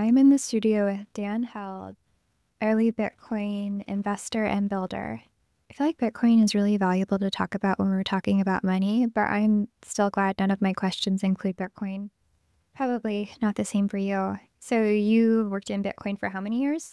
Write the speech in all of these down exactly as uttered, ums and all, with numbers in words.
I'm in the studio with Dan Held, early Bitcoin investor and builder. I feel like Bitcoin is really valuable to talk about when we're talking about money, but I'm still glad none of my questions include Bitcoin. Probably not the same for you. So you worked in Bitcoin for how many years?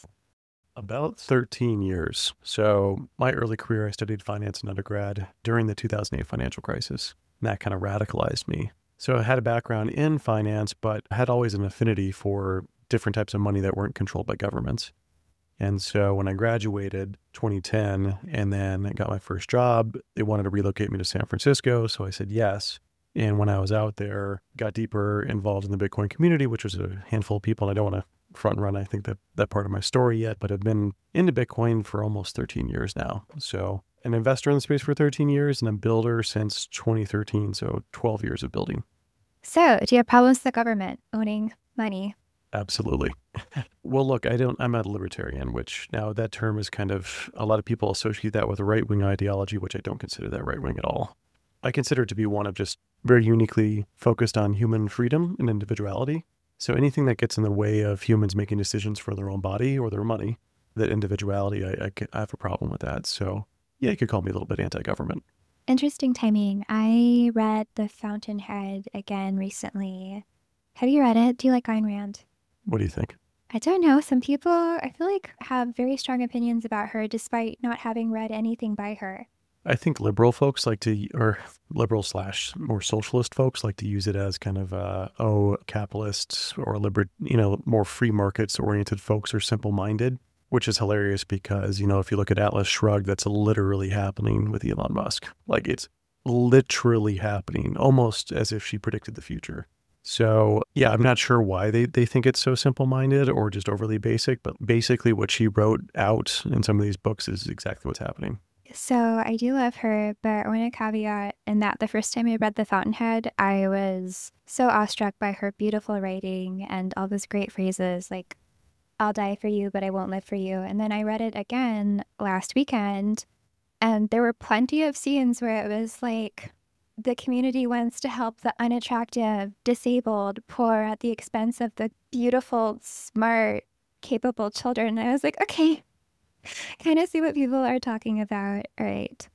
About thirteen years. So my early career, I studied finance in undergrad during the two thousand eight financial crisis. And that kind of radicalized me. So I had a background in finance, but had always an affinity for different types of money that weren't controlled by governments. And so when I graduated twenty ten and then I got my first job, they wanted to relocate me to San Francisco. So I said yes. And when I was out there, got deeper involved in the Bitcoin community, which was a handful of people. And I don't want to front run, I think, that that part of my story yet, but I've been into Bitcoin for almost thirteen years now. So an investor in the space for thirteen years and a builder since twenty thirteen. So twelve years of building. So, do you have problems with the government owning money? Absolutely. Well, look, I don't, I'm not a libertarian, which now that term is kind of, a lot of people associate that with a right wing ideology, which I don't consider that right wing at all. I consider it to be one of just very uniquely focused on human freedom and individuality. So anything that gets in the way of humans making decisions for their own body or their money, that individuality, I, I, I have a problem with that. So yeah, you could call me a little bit anti-government. Interesting timing. I read The Fountainhead again recently. Have you read it? Do you like Ayn Rand? What do you think? I don't know. Some people, I feel like, have very strong opinions about her despite not having read anything by her. I think liberal folks like to, or liberal slash more socialist folks like to use it as kind of, uh, oh, capitalists or liber, you know, more free markets oriented folks are simple minded, which is hilarious because, you know, if you look at Atlas Shrugged, that's literally happening with Elon Musk. Like it's literally happening almost as if she predicted the future. So yeah, I'm not sure why they, they think it's so simple minded or just overly basic, but basically what she wrote out in some of these books is exactly what's happening. So I do love her, but I want to caveat in that the first time I read The Fountainhead, I was so awestruck by her beautiful writing and all those great phrases like, I'll die for you, but I won't live for you. And then I read it again last weekend, and there were plenty of scenes where it was like, the community wants to help the unattractive, disabled, poor at the expense of the beautiful, smart, capable children. And I was like, okay, kind of see what people are talking about. All right.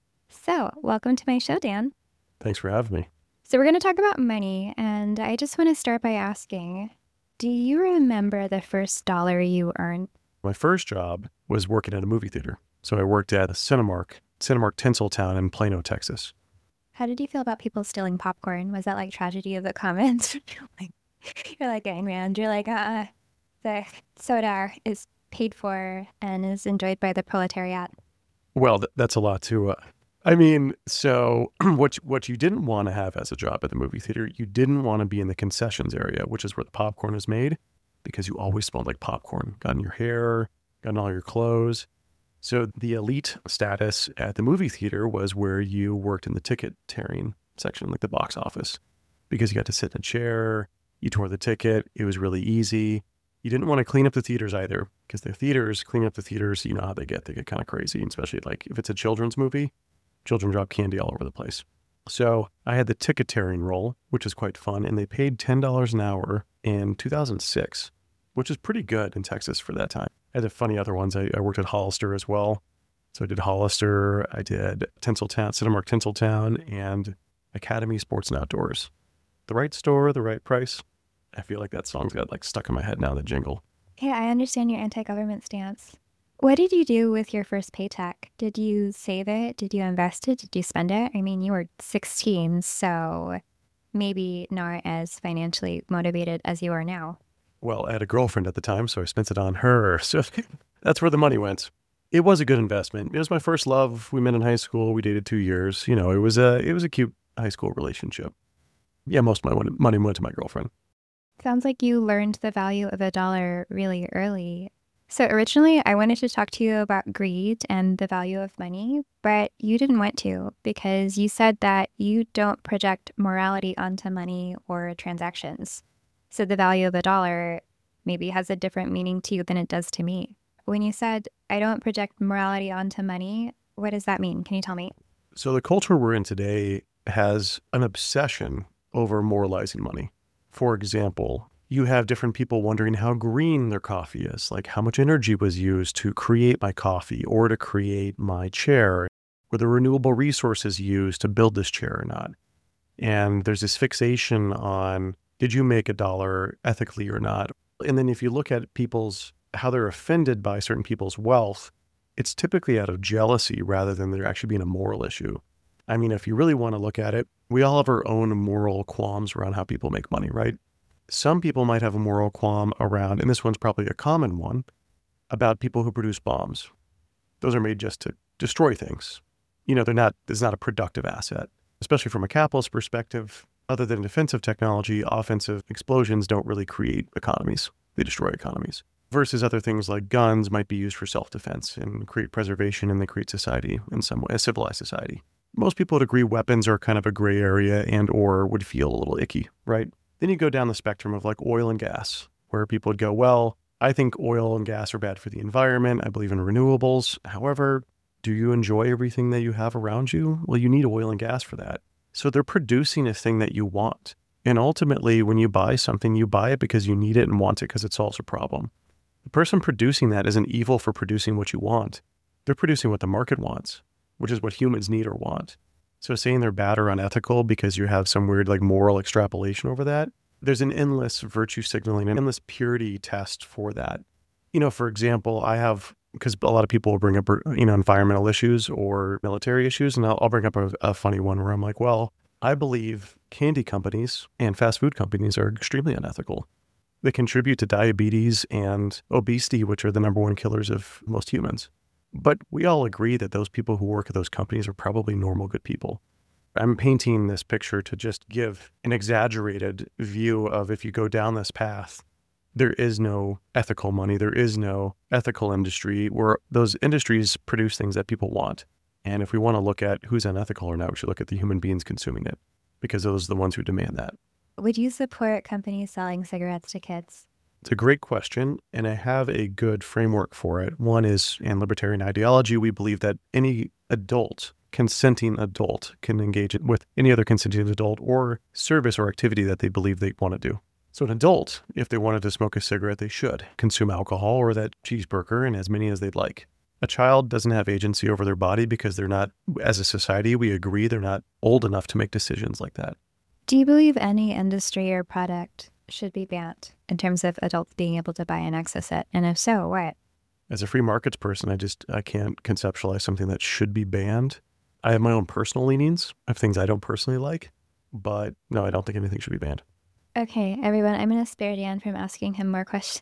So, welcome to my show, Dan. Thanks for having me. So, we're going to talk about money, and I just want to start by asking, do you remember the first dollar you earned? My first job was working at a movie theater. So I worked at Cinemark, Cinemark Tinseltown in Plano, Texas. How did you feel about people stealing popcorn? Was that like tragedy of the commons? like, you're like Ayn Rand. You're like, uh, the soda is paid for and is enjoyed by the proletariat. Well, th- that's a lot too. Uh, I mean, so what you, what you didn't want to have as a job at the movie theater, you didn't want to be in the concessions area, which is where the popcorn is made, because you always smelled like popcorn. Got in your hair, got in all your clothes. So the elite status at the movie theater was where you worked in the ticket tearing section, like the box office, because you got to sit in a chair, you tore the ticket, it was really easy. You didn't want to clean up the theaters either, because the theaters, cleaning up the theaters, you know how they get. They get kind of crazy, especially like if it's a children's movie, children drop candy all over the place. So I had the ticket tearing role, which is quite fun, and they paid ten dollars an hour in two thousand six, which is pretty good in Texas for that time. I had funny other ones. I, I worked at Hollister as well. So I did Hollister, I did Tinseltown, Cinemark Tinseltown, and Academy Sports and Outdoors. The right store, the right price. I feel like that song's got like stuck in my head now, the jingle. Hey, I understand your anti-government stance. What did you do with your first paycheck? Did you save it? Did you invest it? Did you spend it? I mean, you were sixteen, so maybe not as financially motivated as you are now. Well, I had a girlfriend at the time, so I spent it on her. So that's where the money went. It was a good investment. It was my first love. We met in high school. We dated two years. You know, it was a it was a cute high school relationship. Yeah, most of my money went to my girlfriend. Sounds like you learned the value of a dollar really early. So originally, I wanted to talk to you about greed and the value of money, but you didn't want to because you said that you don't project morality onto money or transactions. So the value of a dollar maybe has a different meaning to you than it does to me. When you said, I don't project morality onto money, what does that mean? Can you tell me? So the culture we're in today has an obsession over moralizing money. For example, You have different people wondering how green their coffee is, like how much energy was used to create my coffee or to create my chair. Were the renewable resources used to build this chair or not? And there's this fixation on, did you make a dollar ethically or not? And then if you look at people's, how they're offended by certain people's wealth, it's typically out of jealousy rather than there actually being a moral issue. I mean, if you really want to look at it, we all have our own moral qualms around how people make money, right? Some people might have a moral qualm around, and this one's probably a common one, about people who produce bombs. Those are made just to destroy things. You know, they're not, it's not a productive asset, especially from a capitalist perspective. Other than defensive technology, offensive explosions don't really create economies. They destroy economies. Versus other things like guns might be used for self-defense and create preservation, and they create society in some way, a civilized society. Most people would agree weapons are kind of a gray area and or would feel a little icky, right? Then you go down the spectrum of like oil and gas, where people would go, well, I think oil and gas are bad for the environment. I believe in renewables. However, do you enjoy everything that you have around you? Well, you need oil and gas for that. So they're producing a thing that you want. And ultimately, when you buy something, you buy it because you need it and want it because it solves a problem. The person producing that isn't evil for producing what you want. They're producing what the market wants, which is what humans need or want. So saying they're bad or unethical because you have some weird like moral extrapolation over that, there's an endless virtue signaling, an endless purity test for that. You know, for example, I have, because a lot of people will bring up, you know, environmental issues or military issues, and I'll, I'll bring up a, a funny one where I'm like, well, I believe candy companies and fast food companies are extremely unethical. They contribute to diabetes and obesity, which are the number one killers of most humans. But we all agree that those people who work at those companies are probably normal, good people. I'm painting this picture to just give an exaggerated view of if you go down this path, there is no ethical money. There is no ethical industry where those industries produce things that people want. And if we want to look at who's unethical or not, we should look at the human beings consuming it, because those are the ones who demand that. Would you support companies selling cigarettes to kids? It's a great question, and I have a good framework for it. One is, in libertarian ideology, we believe that any adult, consenting adult, can engage with any other consenting adult or service or activity that they believe they want to do. So an adult, if they wanted to smoke a cigarette, they should consume alcohol or that cheeseburger and as many as they'd like. A child doesn't have agency over their body because they're not, as a society, we agree they're not old enough to make decisions like that. Do you believe any industry or product should be banned in terms of adults being able to buy and access it? And if so, what? As a free markets person, I just, I can't conceptualize something that should be banned. I have my own personal leanings of things I don't personally like, but no, I don't think anything should be banned. Okay, everyone, I'm going to spare Dan from asking him more questions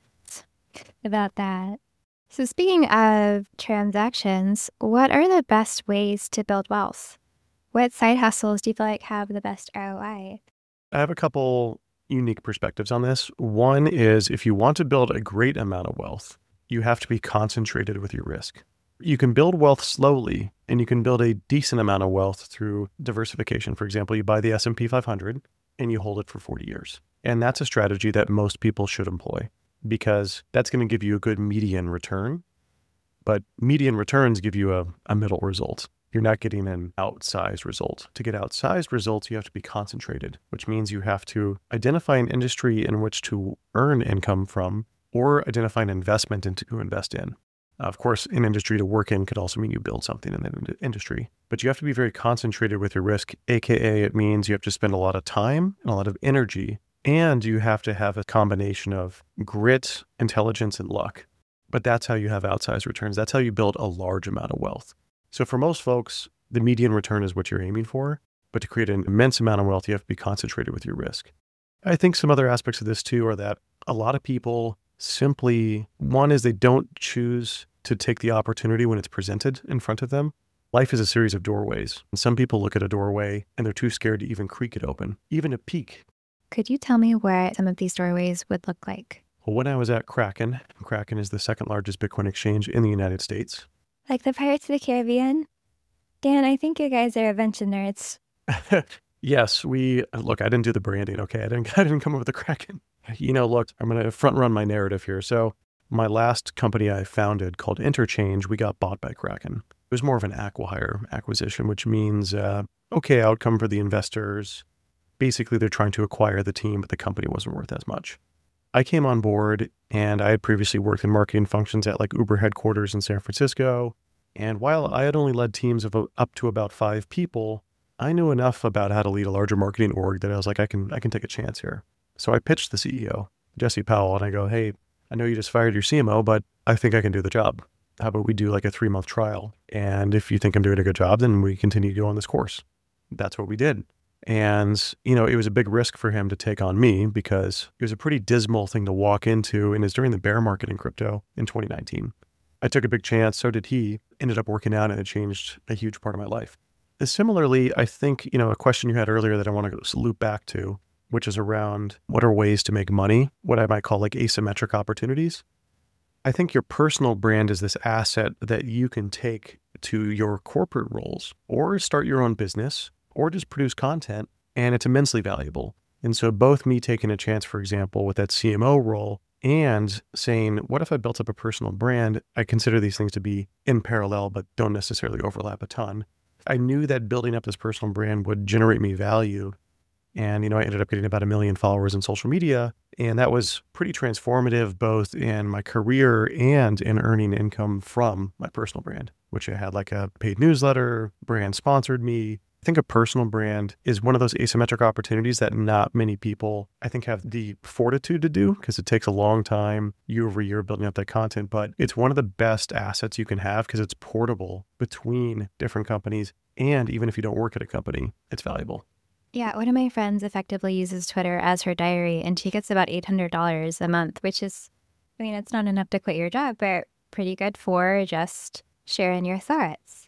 about that. So speaking of transactions, what are the best ways to build wealth? What side hustles do you feel like have the best R O I? I have a couple unique perspectives on this. One is, if you want to build a great amount of wealth, you have to be concentrated with your risk. You can build wealth slowly, and you can build a decent amount of wealth through diversification. For example, you buy the S and P five hundred and you hold it for forty years. And that's a strategy that most people should employ, because that's going to give you a good median return. But median returns give you a, a middle result. You're not getting an outsized result. To get outsized results, you have to be concentrated, which means you have to identify an industry in which to earn income from, or identify an investment into to invest in. Of course, an industry to work in could also mean you build something in that industry, but you have to be very concentrated with your risk, A K A it means you have to spend a lot of time and a lot of energy, and you have to have a combination of grit, intelligence, and luck. But that's how you have outsized returns. That's how you build a large amount of wealth. So for most folks, the median return is what you're aiming for, but to create an immense amount of wealth, you have to be concentrated with your risk. I think some other aspects of this too are that a lot of people simply, one is they don't choose to take the opportunity when it's presented in front of them. Life is a series of doorways. And some people look at a doorway and they're too scared to even creak it open, even a peek. Could you tell me what some of these doorways would look like? Well, when I was at Kraken, Kraken is the second largest Bitcoin exchange in the United States. Like the Pirates of the Caribbean? Dan, I think you guys are a bunch of nerds. Yes, we, look, I didn't do the branding, okay? I didn't, I didn't come up with the Kraken. You know, look, I'm going to front run my narrative here. So my last company I founded called Interchange, we got bought by Kraken. It was more of an acqui-hire acquisition, which means, uh, okay, outcome for the investors. Basically, they're trying to acquire the team, but the company wasn't worth as much. I came on board and I had previously worked in marketing functions at like Uber headquarters in San Francisco. And while I had only led teams of up to about five people, I knew enough about how to lead a larger marketing org that I was like, I can I can take a chance here. So I pitched the C E O, Jesse Powell, and I go, hey, I know you just fired your C M O, but I think I can do the job. How about we do like a three month trial? And if you think I'm doing a good job, then we continue to go on this course. That's what we did. And, you know, it was a big risk for him to take on me because it was a pretty dismal thing to walk into. And it was during the bear market in crypto in twenty nineteen. I took a big chance. So did he. Ended up working out and it changed a huge part of my life. And similarly, I think, you know, a question you had earlier that I want to loop back to, which is around what are ways to make money, what I might call like asymmetric opportunities. I think your personal brand is this asset that you can take to your corporate roles or start your own business or just produce content, and it's immensely valuable. And so both me taking a chance, for example, with that C M O role and saying, what if I built up a personal brand? I consider these things to be in parallel, but don't necessarily overlap a ton. I knew that building up this personal brand would generate me value. And, you know, I ended up getting about a million followers in social media. And that was pretty transformative, both in my career and in earning income from my personal brand, which I had like a paid newsletter, brand sponsored me. I think a personal brand is one of those asymmetric opportunities that not many people, I think, have the fortitude to do because it takes a long time, year over year, building up that content. But it's one of the best assets you can have because it's portable between different companies. And even if you don't work at a company, it's valuable. Yeah, one of my friends effectively uses Twitter as her diary, and she gets about eight hundred dollars a month, which is, I mean, it's not enough to quit your job, but pretty good for just sharing your thoughts.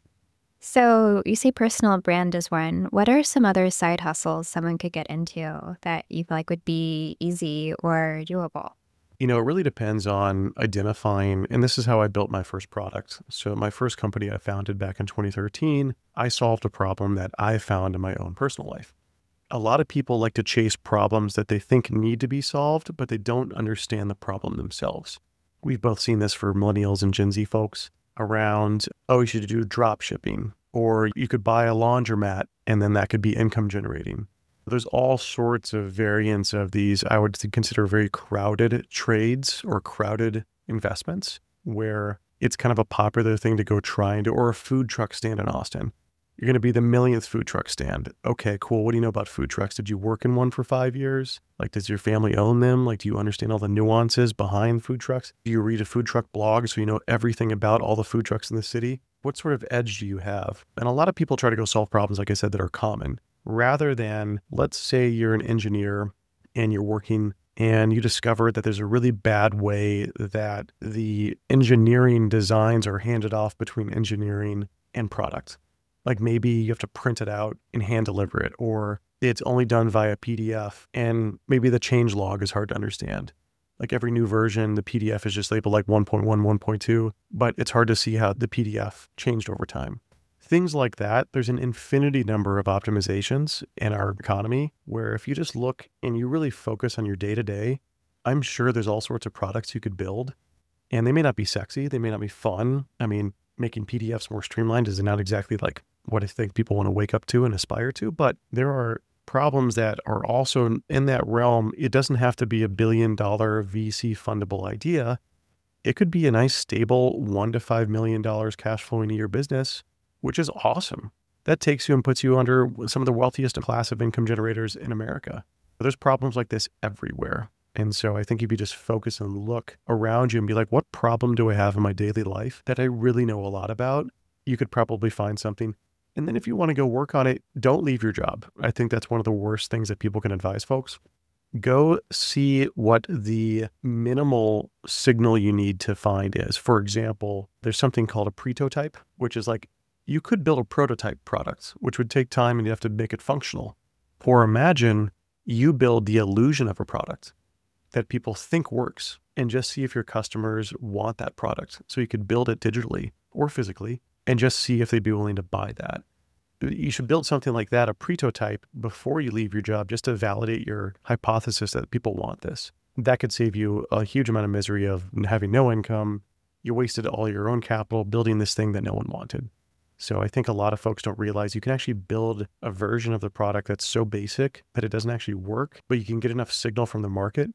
So you say personal brand is one. What are some other side hustles someone could get into that you feel like would be easy or doable? You know, it really depends on identifying, and this is how I built my first product. So my first company I founded back in twenty thirteen, I solved a problem that I found in my own personal life. A lot of people like to chase problems that they think need to be solved, but they don't understand the problem themselves. We've both seen this for millennials and Gen Z folks around, oh, you should do drop shipping, or you could buy a laundromat and then that could be income generating. There's all sorts of variants of these, I would consider very crowded trades or crowded investments where it's kind of a popular thing to go try and do, or a food truck stand in Austin. You're going to be the millionth food truck stand. Okay, cool. What do you know about food trucks? Did you work in one for five years? Like, does your family own them? Like, do you understand all the nuances behind food trucks? Do you read a food truck blog so you know everything about all the food trucks in the city? What sort of edge do you have? And a lot of people try to go solve problems, like I said, that are common, rather than, let's say you're an engineer and you're working and you discover that there's a really bad way that the engineering designs are handed off between engineering and product. Like maybe you have to print it out and hand deliver it, or it's only done via P D F and maybe the change log is hard to understand. Like every new version, the P D F is just labeled like one point one, one point two, but it's hard to see how the P D F changed over time. Things like that, there's an infinity number of optimizations in our economy where if you just look and you really focus on your day-to-day, I'm sure there's all sorts of products you could build, and they may not be sexy, they may not be fun. I mean, making P D Fs more streamlined is not exactly like what I think people want to wake up to and aspire to, but there are problems that are also in that realm. It doesn't have to be a billion dollar V C fundable idea. It could be a nice stable one to five million dollars cash flowing a year business, which is awesome. That takes you and puts you under some of the wealthiest class of income generators in America. There's problems like this everywhere. And so I think if you just focus and look around you and be like, what problem do I have in my daily life that I really know a lot about? You could probably find something. And then if you want to go work on it, don't leave your job. I think that's one of the worst things that people can advise folks. Go see what the minimal signal you need to find is. For example, there's something called a prototype, which is like, you could build a prototype product, which would take time and you have to make it functional. Or imagine you build the illusion of a product that people think works and just see if your customers want that product. So you could build it digitally or physically and just see if they'd be willing to buy that. You should build something like that, a prototype, before you leave your job, just to validate your hypothesis that people want this. That could save you a huge amount of misery of having no income. You wasted all your own capital building this thing that no one wanted. So I think a lot of folks don't realize you can actually build a version of the product that's so basic that it doesn't actually work, but you can get enough signal from the market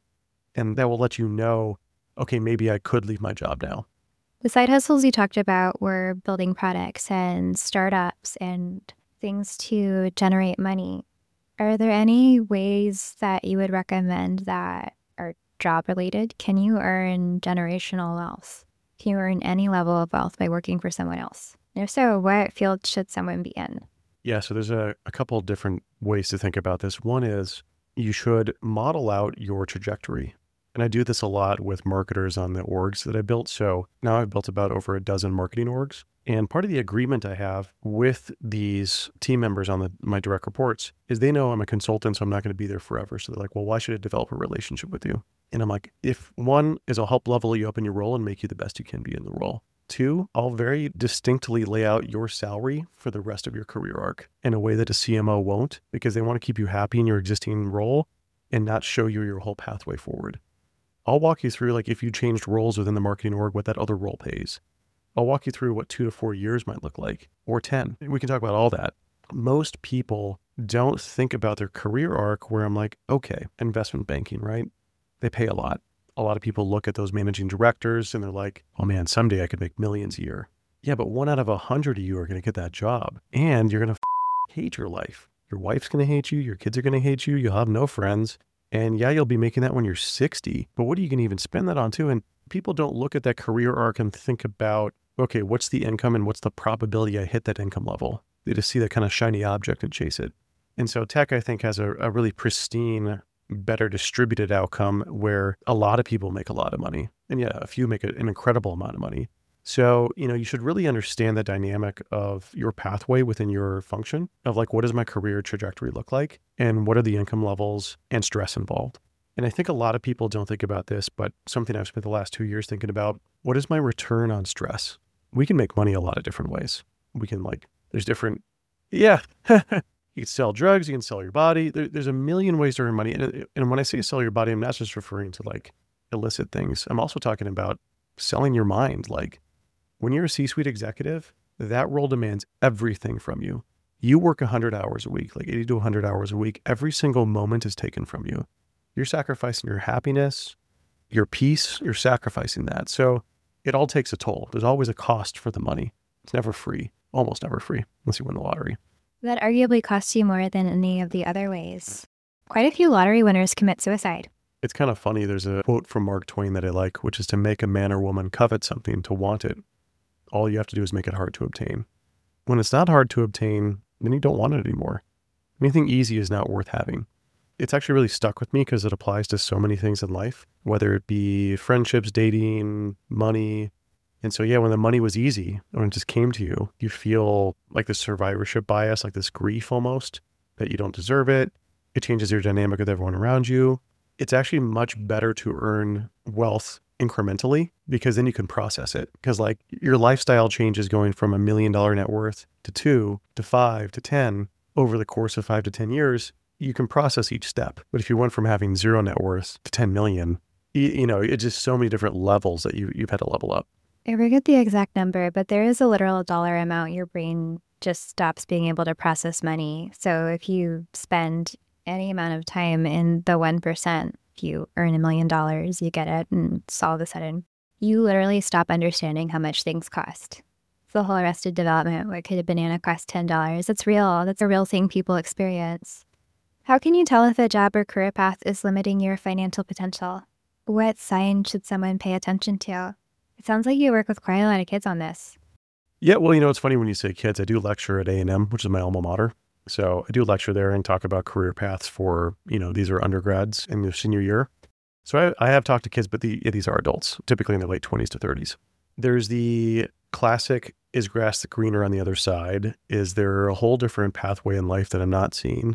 And that will let you know, okay, maybe I could leave my job now. The side hustles you talked about were building products and startups and things to generate money. Are there any ways that you would recommend that are job related? Can you earn generational wealth? Can you earn any level of wealth by working for someone else? And if so, what field should someone be in? Yeah, so there's a, a couple of different ways to think about this. One is you should model out your trajectory. And I do this a lot with marketers on the orgs that I built. So now I've built about over a dozen marketing orgs. And part of the agreement I have with these team members on the, my direct reports is they know I'm a consultant, so I'm not going to be there forever. So they're like, well, why should I develop a relationship with you? And I'm like, if one is I'll help level you up in your role and make you the best you can be in the role. Two, I'll very distinctly lay out your salary for the rest of your career arc in a way that a C M O won't, because they want to keep you happy in your existing role and not show you your whole pathway forward. I'll walk you through, like, if you changed roles within the marketing org, what that other role pays. I'll walk you through what two to four years might look like, or ten. We can talk about all that. Most people don't think about their career arc where I'm like, okay, investment banking, right? They pay a lot. A lot of people look at those managing directors and they're like, oh man, someday I could make millions a year. Yeah, but one out of a hundred of you are going to get that job and you're going to f- hate your life. Your wife's going to hate you. Your kids are going to hate you. You'll have no friends. And yeah, you'll be making that when you're sixty, but what are you going to even spend that on too? And people don't look at that career arc and think about, okay, what's the income and what's the probability I hit that income level? They just see that kind of shiny object and chase it. And so tech, I think, has a, a really pristine, better distributed outcome where a lot of people make a lot of money. And yeah, a few make an incredible amount of money. So, you know, you should really understand the dynamic of your pathway within your function of like, what does my career trajectory look like? And what are the income levels and stress involved? And I think a lot of people don't think about this, but something I've spent the last two years thinking about, what is my return on stress? We can make money a lot of different ways. We can like, there's different, yeah, you can sell drugs, you can sell your body. There, there's a million ways to earn money. And, and when I say sell your body, I'm not just referring to like illicit things. I'm also talking about selling your mind. Like, when you're a C-suite executive, that role demands everything from you. You work one hundred hours a week, like eighty to one hundred hours a week. Every single moment is taken from you. You're sacrificing your happiness, your peace, you're sacrificing that. So it all takes a toll. There's always a cost for the money. It's never free, almost never free, unless you win the lottery. That arguably costs you more than any of the other ways. Quite a few lottery winners commit suicide. It's kind of funny. There's a quote from Mark Twain that I like, which is to make a man or woman covet something, to want it. All you have to do is make it hard to obtain. When it's not hard to obtain, then you don't want it anymore. Anything easy is not worth having. It's actually really stuck with me because it applies to so many things in life, whether it be friendships, dating, money. And so, yeah, when the money was easy, when it just came to you, you feel like this survivorship bias, like this grief almost, that you don't deserve it. It changes your dynamic with everyone around you. It's actually much better to earn wealth incrementally, because then you can process it. Because like your lifestyle changes going from a million dollar net worth to two to five to ten over the course of five to ten years, you can process each step. But if you went from having zero net worth to ten million, you, you know, it's just so many different levels that you, you've had to level up. I forget the exact number, but there is a literal dollar amount your brain just stops being able to process money. So if you spend any amount of time in the one percent, if you earn a million dollars, you get it, and it's all of a sudden, you literally stop understanding how much things cost. It's the whole Arrested Development, what could a banana cost ten dollars? It's real. That's a real thing people experience. How can you tell if a job or career path is limiting your financial potential? What signs should someone pay attention to? It sounds like you work with quite a lot of kids on this. Yeah, well, you know, it's funny when you say kids. I do lecture at A and M, which is my alma mater. So I do lecture there and talk about career paths for, you know, these are undergrads in their senior year. So I, I have talked to kids, but the, yeah, these are adults, typically in their late twenties to thirties. There's the classic, is grass the greener on the other side? Is there a whole different pathway in life that I'm not seeing?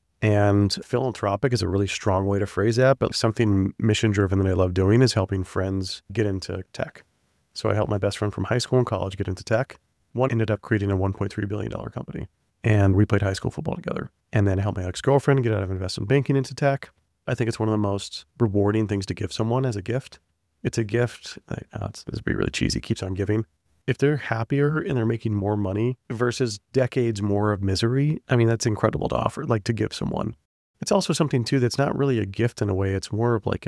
And philanthropic is a really strong way to phrase that, but something mission driven that I love doing is helping friends get into tech. So I helped my best friend from high school and college get into tech. One ended up creating a one point three billion dollars company. And we played high school football together. And then I helped my ex-girlfriend get out of investment banking into tech. I think it's one of the most rewarding things to give someone as a gift. It's a gift, I know it's, this would be really cheesy, keeps on giving. If they're happier and they're making more money versus decades more of misery, I mean, that's incredible to offer, like to give someone. It's also something too that's not really a gift in a way. It's more of like a,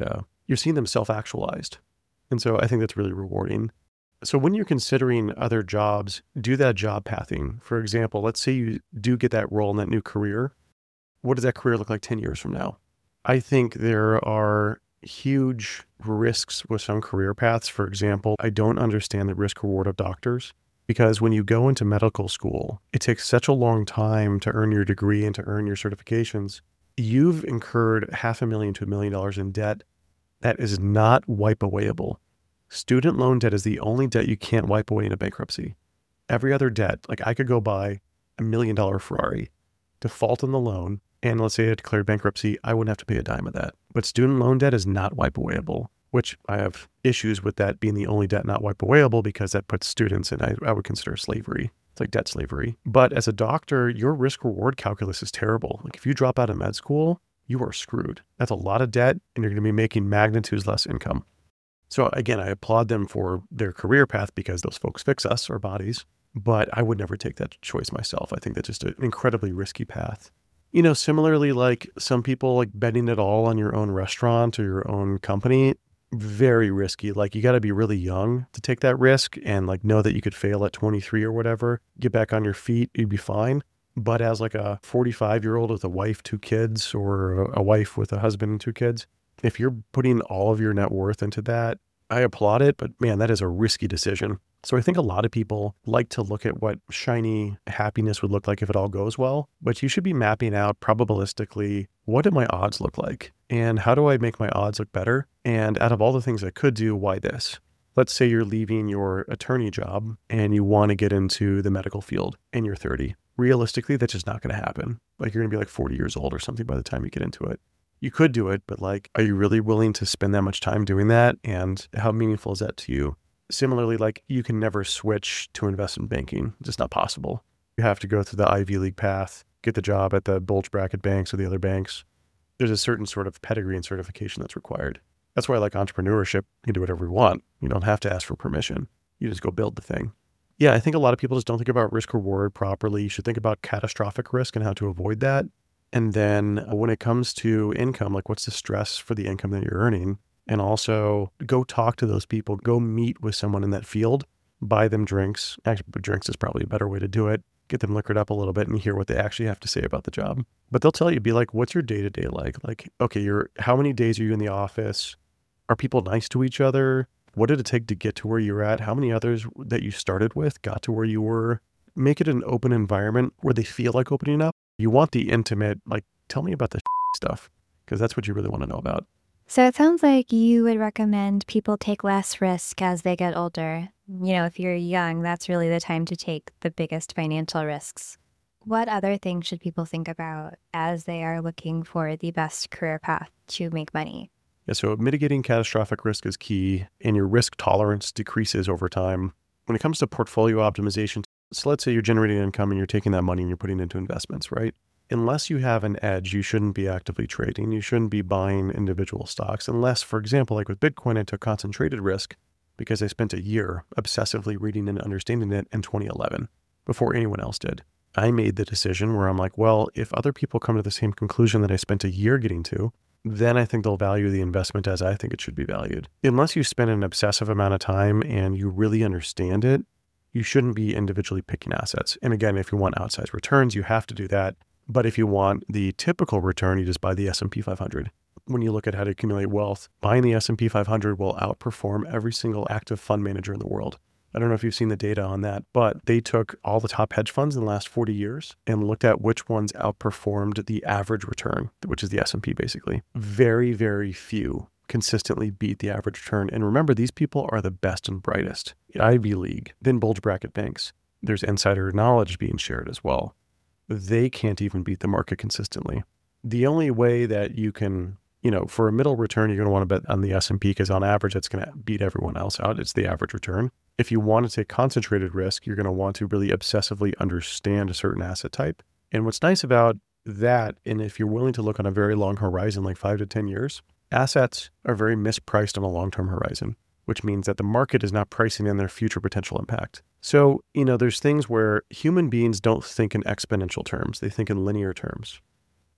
you're seeing them self-actualized. And so I think that's really rewarding. So when you're considering other jobs, do that job pathing. For example, let's say you do get that role in that new career. What does that career look like ten years from now? I think there are huge risks with some career paths. For example, I don't understand the risk reward of doctors, because when you go into medical school, it takes such a long time to earn your degree and to earn your certifications. You've incurred half a million to a million dollars in debt that is not wipe awayable. Student loan debt is the only debt you can't wipe away in a bankruptcy. Every other debt, like I could go buy a million dollar Ferrari, default on the loan, and let's say I declared bankruptcy, I wouldn't have to pay a dime of that. But student loan debt is not wipe awayable, which I have issues with that being the only debt not wipe awayable, because that puts students in, I, I would consider slavery. It's like debt slavery. But as a doctor, your risk reward calculus is terrible. Like if you drop out of med school, you are screwed. That's a lot of debt, and you're going to be making magnitudes less income. So again, I applaud them for their career path, because those folks fix us, our bodies, but I would never take that choice myself. I think that's just an incredibly risky path. You know, similarly, like some people like betting it all on your own restaurant or your own company, very risky. Like you got to be really young to take that risk and like know that you could fail at twenty-three or whatever, get back on your feet, you'd be fine. But as like a forty-five year old with a wife, two kids, or a wife with a husband and two kids, if you're putting all of your net worth into that, I applaud it, but man, that is a risky decision. So I think a lot of people like to look at what shiny happiness would look like if it all goes well, but you should be mapping out probabilistically, what do my odds look like? And how do I make my odds look better? And out of all the things I could do, why this? Let's say you're leaving your attorney job and you want to get into the medical field and you're thirty. Realistically, that's just not going to happen. Like you're going to be like forty years old or something by the time you get into it. You could do it, but like, are you really willing to spend that much time doing that? And how meaningful is that to you? Similarly, like you can never switch to investment banking. It's just not possible. You have to go through the Ivy League path, get the job at the bulge bracket banks or the other banks. There's a certain sort of pedigree and certification that's required. That's why I like entrepreneurship. You can do whatever you want. You don't have to ask for permission. You just go build the thing. Yeah, I think a lot of people just don't think about risk reward properly. You should think about catastrophic risk and how to avoid that. And then when it comes to income, like what's the stress for the income that you're earning? And also go talk to those people, go meet with someone in that field, buy them drinks. Actually, drinks is probably a better way to do it. Get them liquored up a little bit and hear what they actually have to say about the job. But they'll tell you, be like, what's your day-to-day like? Like, okay, you're, how many days are you in the office? Are people nice to each other? What did it take to get to where you're at? How many others that you started with got to where you were? Make it an open environment where they feel like opening up. You want the intimate, like, tell me about the stuff, because that's what you really want to know about. So it sounds like you would recommend people take less risk as they get older. You know, if you're young, that's really the time to take the biggest financial risks. What other things should people think about as they are looking for the best career path to make money? Yeah, so mitigating catastrophic risk is key, and your risk tolerance decreases over time. When it comes to portfolio optimization, so let's say you're generating income and you're taking that money and you're putting it into investments, right? Unless you have an edge, you shouldn't be actively trading. You shouldn't be buying individual stocks unless, for example, like with Bitcoin, I took concentrated risk because I spent a year obsessively reading and understanding it in twenty eleven before anyone else did. I made the decision where I'm like, well, if other people come to the same conclusion that I spent a year getting to, then I think they'll value the investment as I think it should be valued. Unless you spend an obsessive amount of time and you really understand it, you shouldn't be individually picking assets. And again, if you want outsized returns, you have to do that. But if you want the typical return, you just buy the S and P five hundred. When you look at how to accumulate wealth, buying the S and P five hundred will outperform every single active fund manager in the world. I don't know if you've seen the data on that, but they took all the top hedge funds in the last forty years and looked at which ones outperformed the average return, which is the S and P basically. Very, very few consistently beat the average return. And remember, these people are the best and brightest. Ivy League, then bulge bracket banks. There's insider knowledge being shared as well. They can't even beat the market consistently. The only way that you can, you know, for a middle return, you're going to want to bet on the S and P because on average, it's going to beat everyone else out. It's the average return. If you want to take concentrated risk, you're going to want to really obsessively understand a certain asset type. And what's nice about that, and if you're willing to look on a very long horizon, like five to ten years, assets are very mispriced on a long-term horizon, which means that the market is not pricing in their future potential impact. So, you know, there's things where human beings don't think in exponential terms. They think in linear terms.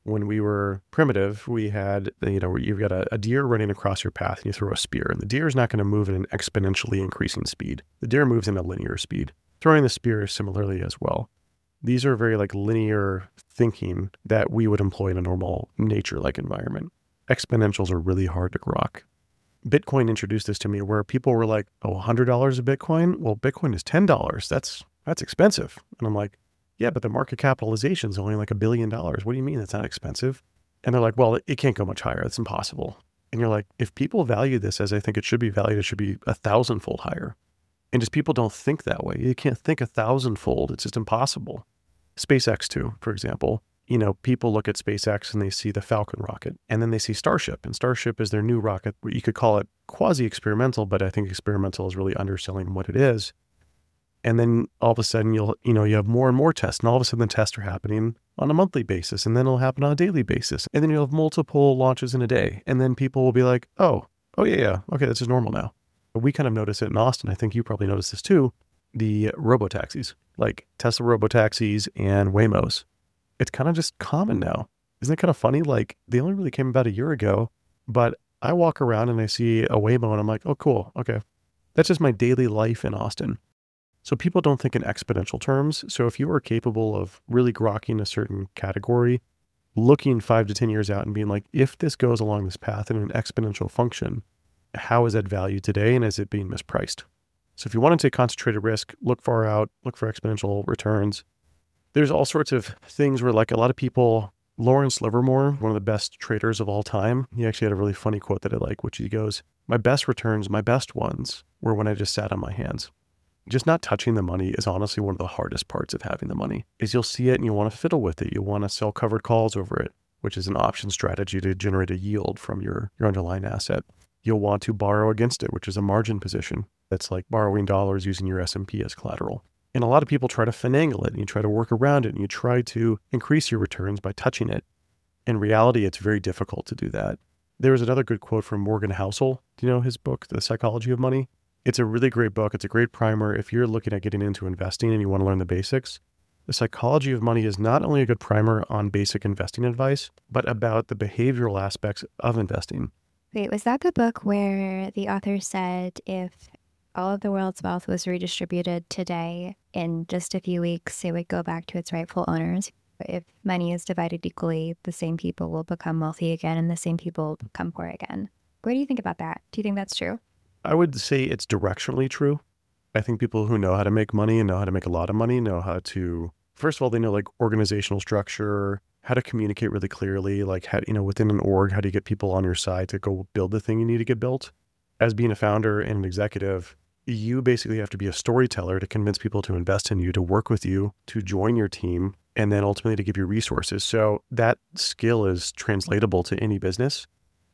When we were primitive, we had, you know, you've got a, a deer running across your path and you throw a spear, and the deer is not going to move at an exponentially increasing speed. The deer moves in a linear speed. Throwing the spear is similarly as well. These are very like linear thinking that we would employ in a normal nature-like environment. Exponentials are really hard to grok. Bitcoin introduced this to me where people were like, oh, one hundred dollars a Bitcoin? Well, Bitcoin is ten dollars. That's that's expensive. And I'm like, yeah, but the market capitalization is only like a billion dollars. What do you mean that's not expensive? And they're like, well, it, it can't go much higher. It's impossible. And you're like, if people value this as I think it should be valued, it should be a thousandfold higher. And just people don't think that way. You can't think a thousandfold. It's just impossible. SpaceX too, for example. You know, people look at SpaceX and they see the Falcon rocket, and then they see Starship, and Starship is their new rocket. You could call it quasi-experimental, but I think experimental is really underselling what it is. And then all of a sudden you'll, you know, you have more and more tests, and all of a sudden the tests are happening on a monthly basis, and then it'll happen on a daily basis. And then you'll have multiple launches in a day. And then people will be like, oh, oh yeah, yeah, okay, this is normal now. We kind of notice it in Austin. I think you probably noticed this too. The robotaxis, like Tesla robotaxis and Waymos. It's kind of just common now. Isn't it kind of funny? Like they only really came about a year ago, but I walk around and I see a Waymo and I'm like, oh, cool. Okay. That's just my daily life in Austin. So people don't think in exponential terms. So if you are capable of really grokking a certain category, looking five to ten years out and being like, if this goes along this path in an exponential function, how is that valued today? And is it being mispriced? So if you want to take concentrated risk, look far out, look for exponential returns. There's all sorts of things where like a lot of people, Lawrence Livermore, one of the best traders of all time, he actually had a really funny quote that I like, which he goes, my best returns, my best ones were when I just sat on my hands. Just not touching the money is honestly one of the hardest parts of having the money, is you'll see it and you want to fiddle with it. You want to sell covered calls over it, which is an option strategy to generate a yield from your, your underlying asset. You'll want to borrow against it, which is a margin position. That's like borrowing dollars using your S and P as collateral. And a lot of people try to finagle it and you try to work around it and you try to increase your returns by touching it. In reality, it's very difficult to do that. There was another good quote from Morgan Housel. Do you know his book, The Psychology of Money? It's a really great book. It's a great primer. If you're looking at getting into investing and you want to learn the basics, The Psychology of Money is not only a good primer on basic investing advice, but about the behavioral aspects of investing. Wait, was that the book where the author said if all of the world's wealth was redistributed today, in just a few weeks, it would go back to its rightful owners? If money is divided equally, the same people will become wealthy again and the same people will become poor again. What do you think about that? Do you think that's true? I would say it's directionally true. I think people who know how to make money and know how to make a lot of money know how to, first of all, they know like organizational structure, how to communicate really clearly, like how, you know, within an org, how do you get people on your side to go build the thing you need to get built? As being a founder and an executive, you basically have to be a storyteller to convince people to invest in you, to work with you, to join your team, and then ultimately to give you resources. So that skill is translatable to any business.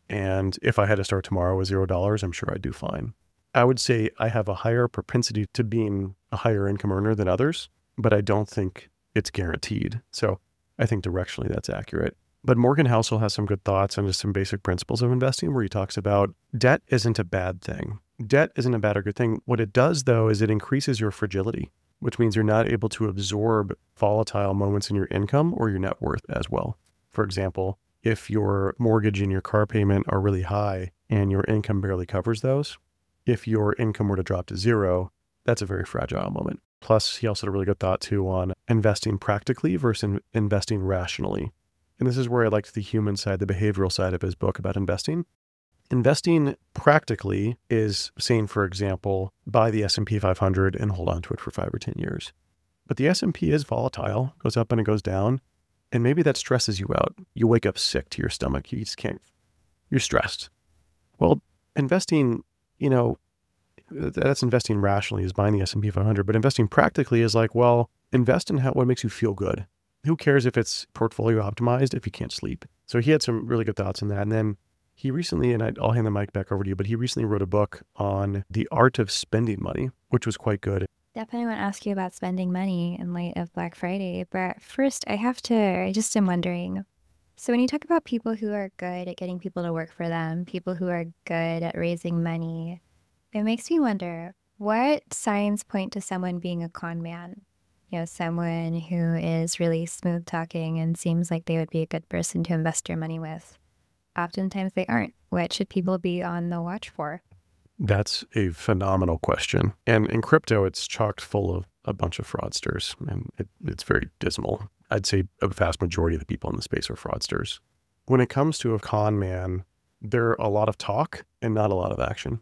And if I had to start tomorrow with zero dollars, I'm sure I'd do fine. I would say I have a higher propensity to being a higher income earner than others, but I don't think it's guaranteed. So I think directionally that's accurate. But Morgan Housel has some good thoughts on just some basic principles of investing where he talks about debt isn't a bad thing. Debt isn't a bad or good thing. What it does, though, is it increases your fragility, which means you're not able to absorb volatile moments in your income or your net worth as well. For example, if your mortgage and your car payment are really high and your income barely covers those, if your income were to drop to zero, that's a very fragile moment. Plus, he also had a really good thought, too, on investing practically versus in- investing rationally. And this is where I liked the human side, the behavioral side of his book about investing. Investing practically is saying, for example, buy the S and P five hundred and hold on to it for five or ten years. But the S and P is volatile, goes up and it goes down. And maybe that stresses you out. You wake up sick to your stomach. You just can't, you're stressed. Well, investing, you know, that's investing rationally, is buying the S and P five hundred. But investing practically is like, well, invest in how, what makes you feel good. Who cares if it's portfolio optimized if you can't sleep? So he had some really good thoughts on that. And then he recently, and I'll hand the mic back over to you, but he recently wrote a book on the art of spending money, which was quite good. Definitely want to ask you about spending money in light of Black Friday. But first, I have to, I just am wondering. So when you talk about people who are good at getting people to work for them, people who are good at raising money, it makes me wonder, what signs point to someone being a con man? you know, someone who is really smooth talking and seems like they would be a good person to invest your money with. Oftentimes they aren't. What should people be on the watch for? That's a phenomenal question. And in crypto, it's chocked full of a bunch of fraudsters, and it, it's very dismal. I'd say a vast majority of the people in the space are fraudsters. When it comes to a con man, there are a lot of talk and not a lot of action.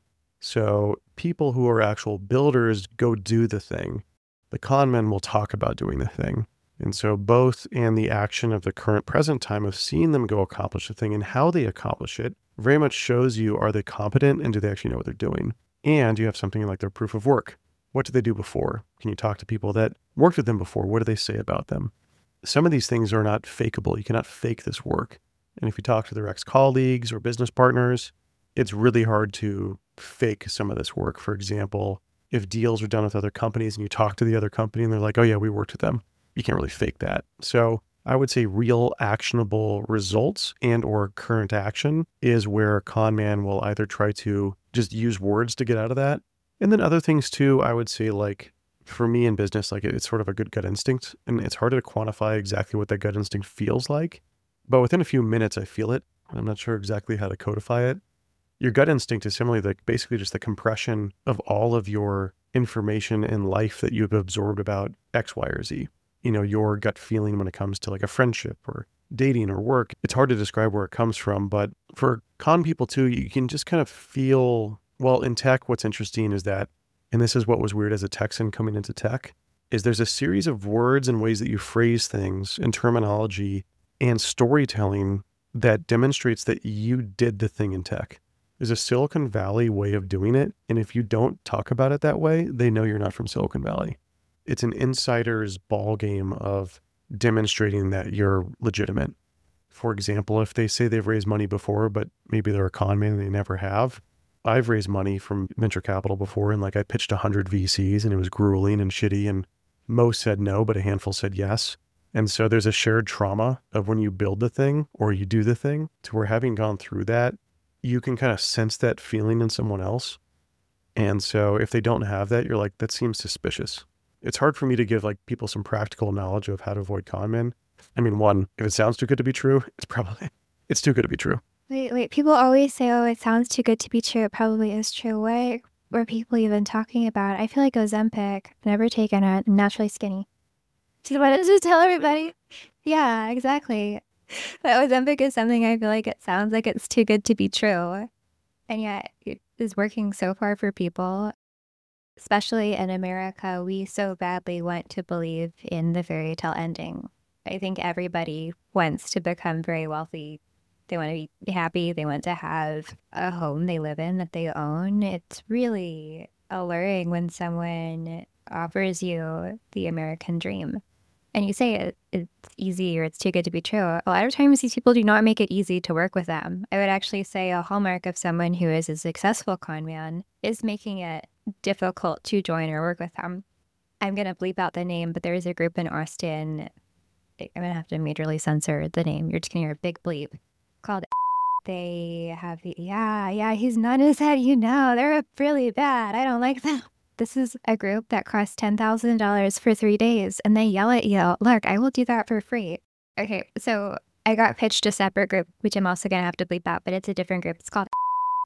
So people who are actual builders go do the thing. The con men will talk about doing the thing. And so both in the action of the current present time of seeing them go accomplish the thing and how they accomplish it very much shows you, are they competent and do they actually know what they're doing? And you have something like their proof of work. What did they do before? Can you talk to people that worked with them before? What do they say about them? Some of these things are not fakeable. You cannot fake this work. And if you talk to their ex-colleagues or business partners, it's really hard to fake some of this work. For example, if deals are done with other companies and you talk to the other company and they're like, oh yeah, we worked with them. You can't really fake that. So I would say real actionable results and or current action is where a con man will either try to just use words to get out of that. And then other things too, I would say, like for me in business, like it's sort of a good gut instinct, and it's hard to quantify exactly what that gut instinct feels like. But within a few minutes, I feel it. I'm not sure exactly how to codify it. Your gut instinct is similarly like basically just the compression of all of your information in life that you've absorbed about X, Y, or Z. You know, your gut feeling when it comes to like a friendship or dating or work. It's hard to describe where it comes from, but for con people too, you can just kind of feel, well, in tech, what's interesting is that, and this is what was weird as a Texan coming into tech, is there's a series of words and ways that you phrase things and terminology and storytelling that demonstrates that you did the thing in tech. There's a Silicon Valley way of doing it. And if you don't talk about it that way, they know you're not from Silicon Valley. It's an insider's ball game of demonstrating that you're legitimate. For example, if they say they've raised money before, but maybe they're a con man and they never have. I've raised money from venture capital before, and like I pitched one hundred V Cs and it was grueling and shitty, and most said no, but a handful said yes. And so there's a shared trauma of when you build the thing or you do the thing, to where having gone through that, you can kind of sense that feeling in someone else. And so if they don't have that, you're like, that seems suspicious. It's hard for me to give like people some practical knowledge of how to avoid con men. I mean, one, if it sounds too good to be true, it's probably, it's too good to be true. Wait, wait. People always say, oh, it sounds too good to be true. It probably is true. What were people even talking about? I feel like Ozempic, never taken it, I'm naturally skinny. So why does it tell everybody? Yeah, exactly. That Ozempic is something I feel like it sounds like it's too good to be true. And yet it is working so far for people. Especially in America, we so badly want to believe in the fairy tale ending. I think everybody wants to become very wealthy. They want to be happy. They want to have a home they live in that they own. It's really alluring when someone offers you the American dream. And you say it, it's easy or it's too good to be true. A lot of times these people do not make it easy to work with them. I would actually say a hallmark of someone who is a successful con man is making it difficult to join or work with them. I'm going to bleep out the name, but there is a group in Austin. I'm going to have to majorly censor the name. You're just going to hear a big bleep called. They have the, yeah, yeah, he's not his head, you know, they're really bad. I don't like them. This is a group that costs ten thousand dollars for three days and they yell at you, look, I will do that for free. Okay, so I got pitched a separate group, which I'm also going to have to bleep out, but it's a different group. It's called.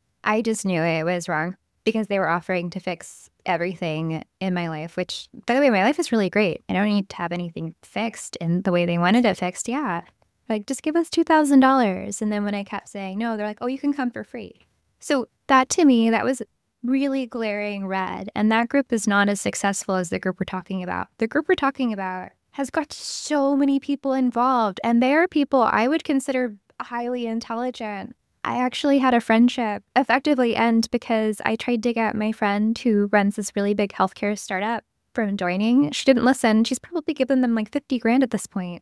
I just knew it was wrong because they were offering to fix everything in my life, which, by the way, my life is really great. I don't need to have anything fixed in the way they wanted it fixed. Yeah. Like, just give us two thousand dollars. And then when I kept saying no, they're like, oh, you can come for free. So that to me, that was really glaring red. And that group is not as successful as the group we're talking about. The group we're talking about has got so many people involved. And they are people I would consider highly intelligent. I actually had a friendship effectively end because I tried to get my friend who runs this really big healthcare startup from joining. She didn't listen. She's probably given them like fifty grand at this point.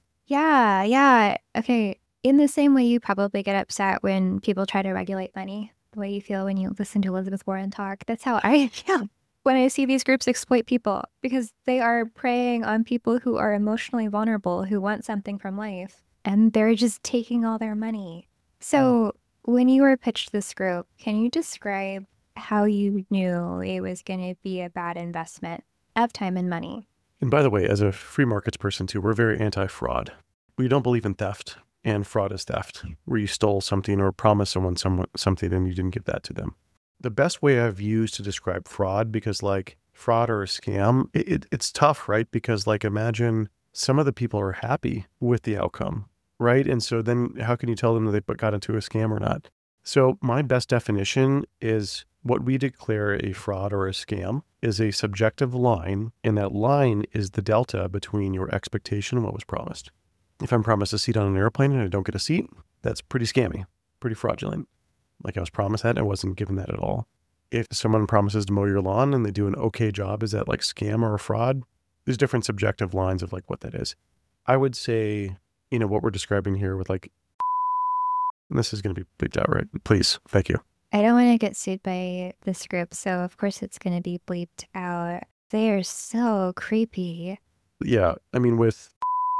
Yeah, yeah. Okay. In the same way you probably get upset when people try to regulate money, the way you feel when you listen to Elizabeth Warren talk. That's how I feel when I see these groups exploit people, because they are preying on people who are emotionally vulnerable, who want something from life, and they're just taking all their money. So when you were pitched this group, can you describe how you knew it was going to be a bad investment of time and money? And by the way, as a free markets person too, we're very anti-fraud. We don't believe in theft, and fraud is theft, where you stole something or promised someone someone something and you didn't give that to them. The best way I've used to describe fraud, because like fraud or a scam, it, it, it's tough, right? Because like imagine some of the people are happy with the outcome, right? And so then how can you tell them that they got into a scam or not? So my best definition is what we declare a fraud or a scam is a subjective line, and that line is the delta between your expectation and what was promised. If I'm promised a seat on an airplane and I don't get a seat, that's pretty scammy, pretty fraudulent. Like I was promised that and I wasn't given that at all. If someone promises to mow your lawn and they do an okay job, is that like scam or a fraud? There's different subjective lines of like what that is. I would say, you know, what we're describing here with like, and this is going to be bleeped out, right? Please. Thank you. I don't want to get sued by this group, so of course it's going to be bleeped out. They are so creepy. Yeah. I mean, with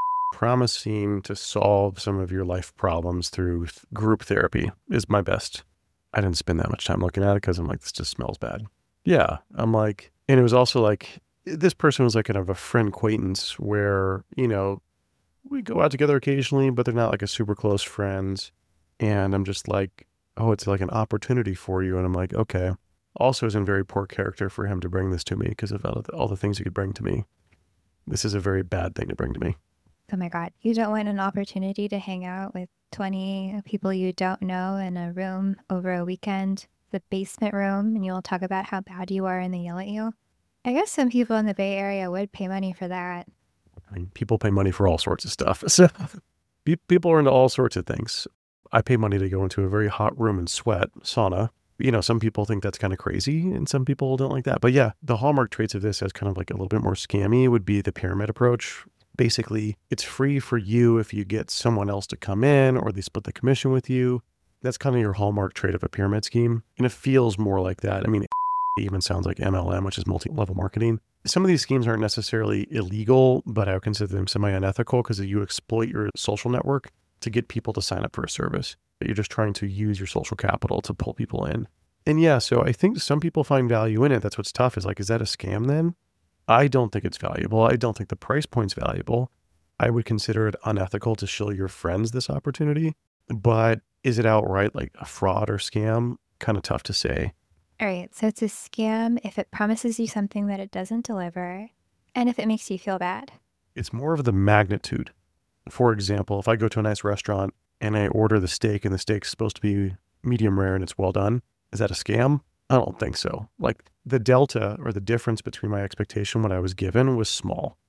promising to solve some of your life problems through th- group therapy is my best. I didn't spend that much time looking at it because I'm like, this just smells bad. Yeah. I'm like, and it was also like, this person was like kind of a friend acquaintance where, you know, we go out together occasionally, but they're not like a super close friends. And I'm just like, oh, it's like an opportunity for you. And I'm like, okay. Also is in very poor character for him to bring this to me because of all the, all the things he could bring to me. This is a very bad thing to bring to me. Oh my God. You don't want an opportunity to hang out with twenty people you don't know in a room over a weekend, the basement room, and you'll talk about how bad you are and they yell at you. I guess some people in the Bay Area would pay money for that. I mean, people pay money for all sorts of stuff. So people are into all sorts of things. I pay money to go into a very hot room and sweat, sauna. You know, some people think that's kind of crazy and some people don't like that. But yeah, the hallmark traits of this as kind of like a little bit more scammy would be the pyramid approach. Basically, it's free for you if you get someone else to come in or they split the commission with you. That's kind of your hallmark trait of a pyramid scheme. And it feels more like that. I mean, it even sounds like M L M, which is multi-level marketing. Some of these schemes aren't necessarily illegal, but I would consider them semi-unethical because you exploit your social network to get people to sign up for a service. You're just trying to use your social capital to pull people in. And yeah, so I think some people find value in it. That's what's tough is like, is that a scam then? I don't think it's valuable. I don't think the price point's valuable. I would consider it unethical to show your friends this opportunity. But is it outright like a fraud or scam? Kind of tough to say. All right, so it's a scam if it promises you something that it doesn't deliver, and if it makes you feel bad. It's more of the magnitude. For example, if I go to a nice restaurant and I order the steak and the steak's supposed to be medium rare and it's well done, is that a scam? I don't think so. Like the delta or the difference between my expectation and what I was given was small.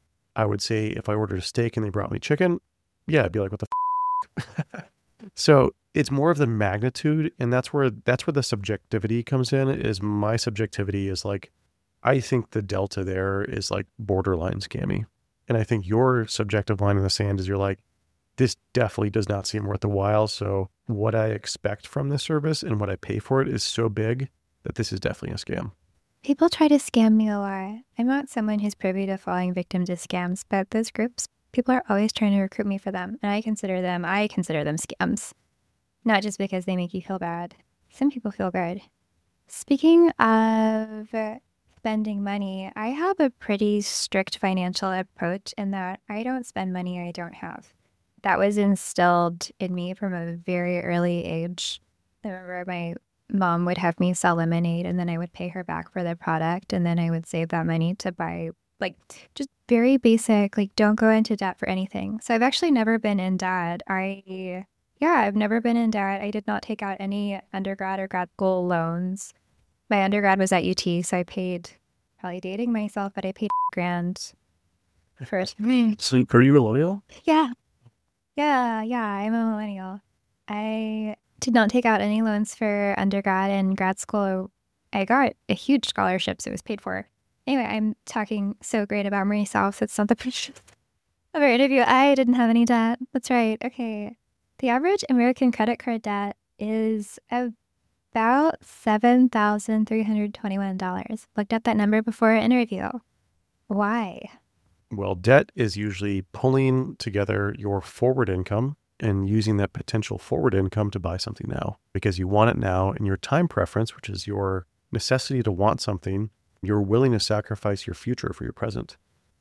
I would say if I ordered a steak and they brought me chicken, yeah, I'd be like, what the f-? So it's more of the magnitude, and that's where that's where the subjectivity comes in. Is my subjectivity is like, I think the delta there is like borderline scammy. And I think your subjective line in the sand is you're like, this definitely does not seem worth the while. So what I expect from this service and what I pay for it is so big that this is definitely a scam. People try to scam me a lot. I'm not someone who's privy to falling victim to scams, but those groups, people are always trying to recruit me for them. And I consider them, I consider them scams. Not just because they make you feel bad. Some people feel good. Speaking of spending money, I have a pretty strict financial approach in that I don't spend money I don't have. That was instilled in me from a very early age. I remember my mom would have me sell lemonade and then I would pay her back for the product and then I would save that money to buy like just very basic, like don't go into debt for anything. So I've actually never been in debt. I, yeah, I've never been in debt. I did not take out any undergrad or grad school loans. My undergrad was at U T, so I paid, probably dating myself, but I paid grand first. So are you a millennial? Yeah. Yeah, yeah, I'm a millennial. I did not take out any loans for undergrad and grad school. I got a huge scholarship, so it was paid for. Anyway, I'm talking so great about myself. That's not the point of our interview. I didn't have any debt. That's right. Okay. The average American credit card debt is about seven thousand three hundred twenty-one dollars. Looked at that number before our interview. Why? Well, debt is usually pulling together your forward income and using that potential forward income to buy something now because you want it now, and your time preference, which is your necessity to want something, you're willing to sacrifice your future for your present.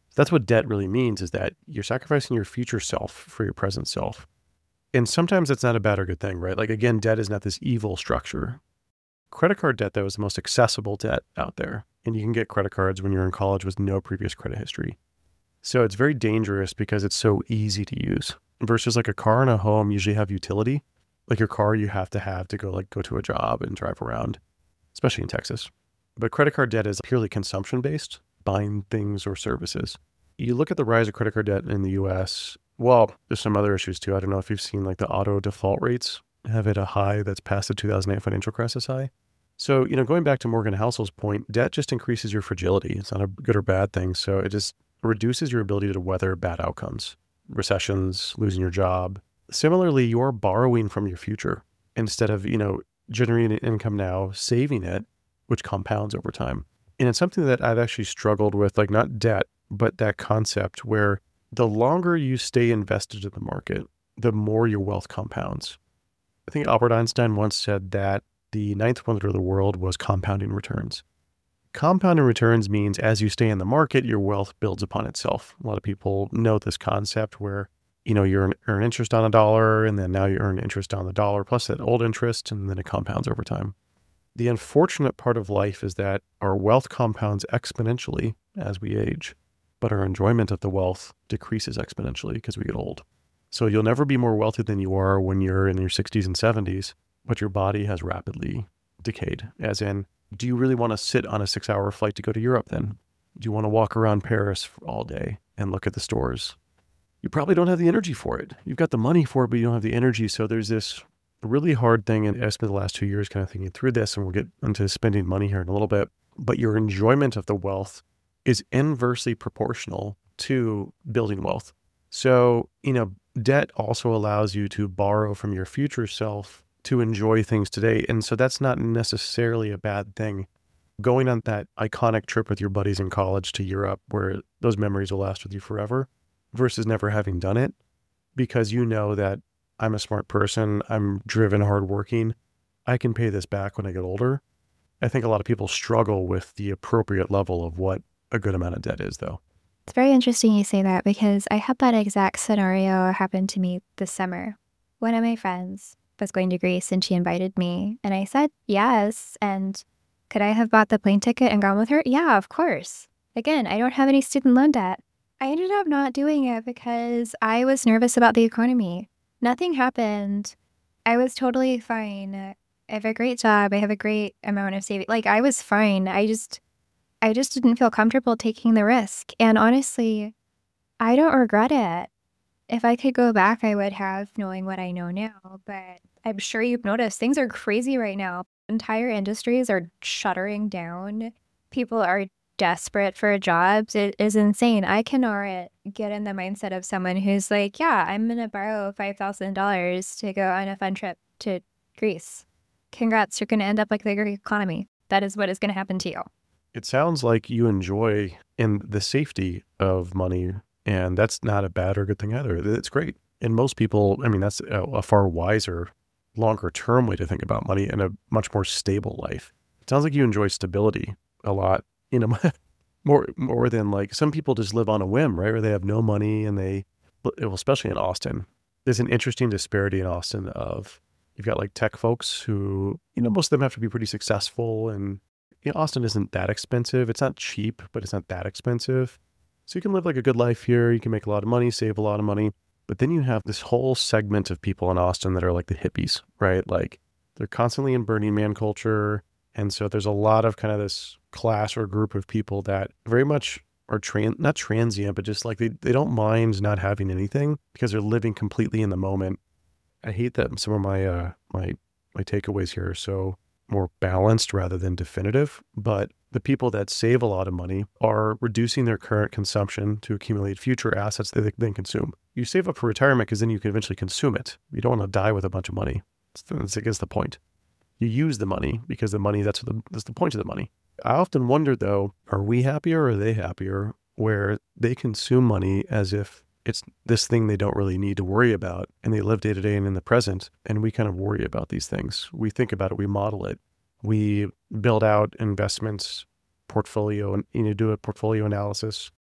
That's what debt really means, is that you're sacrificing your future self for your present self. And sometimes that's not a bad or good thing, right? Like, again, debt is not this evil structure. Credit card debt, though, is the most accessible debt out there. And you can get credit cards when you're in college with no previous credit history. So it's very dangerous because it's so easy to use versus like a car and a home usually have utility. Like your car, you have to have to go like go to a job and drive around, especially in Texas. But credit card debt is purely consumption based, buying things or services. You look at the rise of credit card debt in the U S. Well, there's some other issues too. I don't know if you've seen like the auto default rates have hit a high that's past the two thousand eight financial crisis high. So, you know, going back to Morgan Housel's point, debt just increases your fragility. It's not a good or bad thing. So it just reduces your ability to weather bad outcomes, recessions, losing your job. Similarly, you're borrowing from your future instead of, you know, generating income now, saving it, which compounds over time. And it's something that I've actually struggled with, like not debt, but that concept where the longer you stay invested in the market, the more your wealth compounds. I think Albert Einstein once said that the ninth wonder of the world was compounding returns. Compounding returns means as you stay in the market, your wealth builds upon itself. A lot of people know this concept where, you know, you earn, earn interest on a dollar and then now you earn interest on the dollar plus that old interest, and then it compounds over time. The unfortunate part of life is that our wealth compounds exponentially as we age, but our enjoyment of the wealth decreases exponentially because we get old. So you'll never be more wealthy than you are when you're in your sixties and seventies, but your body has rapidly decayed. As in, do you really want to sit on a six hour flight to go to Europe then? Do you want to walk around Paris all day and look at the stores? You probably don't have the energy for it. You've got the money for it, but you don't have the energy. So there's this really hard thing, and I spent the last two years kind of thinking through this, and we'll get into spending money here in a little bit, but your enjoyment of the wealth is inversely proportional to building wealth. So, you know, debt also allows you to borrow from your future self to enjoy things today. And so that's not necessarily a bad thing. Going on that iconic trip with your buddies in college to Europe, where those memories will last with you forever, versus never having done it, because you know that I'm a smart person, I'm driven, hardworking, I can pay this back when I get older. I think a lot of people struggle with the appropriate level of what a good amount of debt is, though. It's very interesting you say that because I had that exact scenario happen to me this summer. One of my friends was going to Greece and she invited me and I said yes. And could I have bought the plane ticket and gone with her? Yeah, of course. Again, I don't have any student loan debt. I ended up not doing it because I was nervous about the economy. Nothing happened. I was totally fine. I have a great job. I have a great amount of saving. Like, I was fine. I just, I just didn't feel comfortable taking the risk. And honestly, I don't regret it. If I could go back, I would have, knowing what I know now. But I'm sure you've noticed things are crazy right now. Entire industries are shuttering down. People are desperate for jobs. It is insane. I cannot get in the mindset of someone who's like, yeah, I'm going to borrow five thousand dollars to go on a fun trip to Greece. Congrats, you're going to end up like the Greek economy. That is what is going to happen to you. It sounds like you enjoy in the safety of money, and that's not a bad or good thing either. It's great. And most people, I mean, that's a, a far wiser, longer term way to think about money and a much more stable life. It sounds like you enjoy stability a lot. You know, more more than like some people just live on a whim, right? Or they have no money and they, well, especially in Austin, there's an interesting disparity in Austin of you've got like tech folks who, you know, most of them have to be pretty successful, and you know, Austin isn't that expensive. It's not cheap, but it's not that expensive. So you can live like a good life here. You can make a lot of money, save a lot of money. But then you have this whole segment of people in Austin that are like the hippies, right? Like they're constantly in Burning Man culture. And so there's a lot of kind of this class or group of people that very much are tran not transient, but just like they, they don't mind not having anything because they're living completely in the moment. I hate that some of my uh my my takeaways here are so more balanced rather than definitive. But the people that save a lot of money are reducing their current consumption to accumulate future assets that they then consume. You save up for retirement because then you can eventually consume it. You don't want to die with a bunch of money. That's, I guess, the point. You use the money because the money, that's, the, that's the point of the money. I often wonder, though, are we happier or are they happier where they consume money as if it's this thing they don't really need to worry about, and they live day to day and in the present, and we kind of worry about these things. We think about it, we model it, we build out investments, portfolio, and you know, do a portfolio analysis.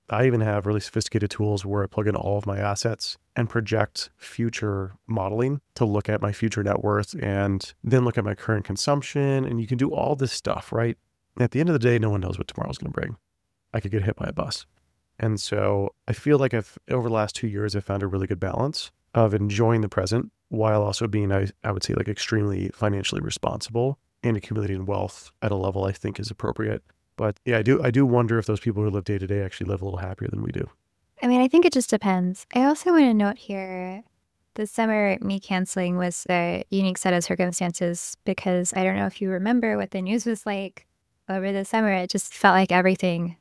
I even have really sophisticated tools where I plug in all of my assets and project future modeling to look at my future net worth and then look at my current consumption. And you can do all this stuff, right? At the end of the day, no one knows what tomorrow's going to bring. I could get hit by a bus. And so I feel like I've, over the last two years, I've found a really good balance of enjoying the present while also being, I, I would say, like extremely financially responsible and accumulating wealth at a level I think is appropriate. But yeah, I do I do wonder if those people who live day to day actually live a little happier than we do. I mean, I think it just depends. I also want to note here, this summer, me canceling was a unique set of circumstances because I don't know if you remember what the news was like over the summer. It just felt like everything.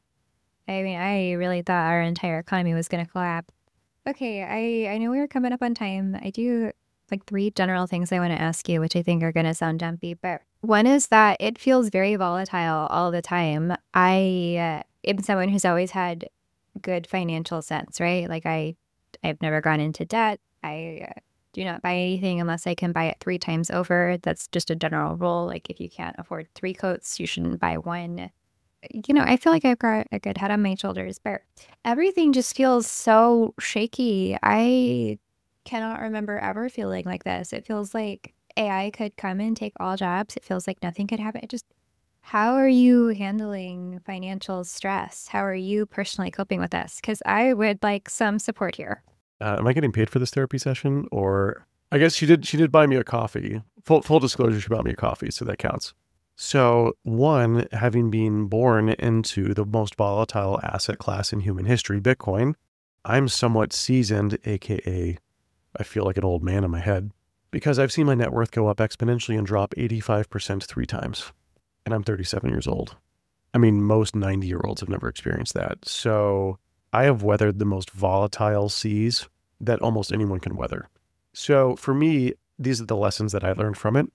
I mean, I really thought our entire economy was going to collapse. Okay, I, I know we were coming up on time. I do like three general things I want to ask you, which I think are going to sound dumpy, but one is that it feels very volatile all the time. I uh, am someone who's always had good financial sense, right? Like I, I've never gone into debt. I uh, do not buy anything unless I can buy it three times over. That's just a general rule. Like if you can't afford three coats, you shouldn't buy one. You know, I feel like I've got a good head on my shoulders, but everything just feels so shaky. I cannot remember ever feeling like this. It feels like A I could come and take all jobs. It feels like nothing could happen. It just, how are you handling financial stress? How are you personally coping with this? Because I would like some support here. Uh, am I getting paid for this therapy session? Or I guess she did she did buy me a coffee. Full full disclosure, she bought me a coffee, so that counts. So one, having been born into the most volatile asset class in human history, Bitcoin, I'm somewhat seasoned, A K A I feel like an old man in my head, because I've seen my net worth go up exponentially and drop eighty-five percent three times. And I'm thirty-seven years old. I mean, most ninety-year-olds have never experienced that. So I have weathered the most volatile seas that almost anyone can weather. So for me, these are the lessons that I learned from it.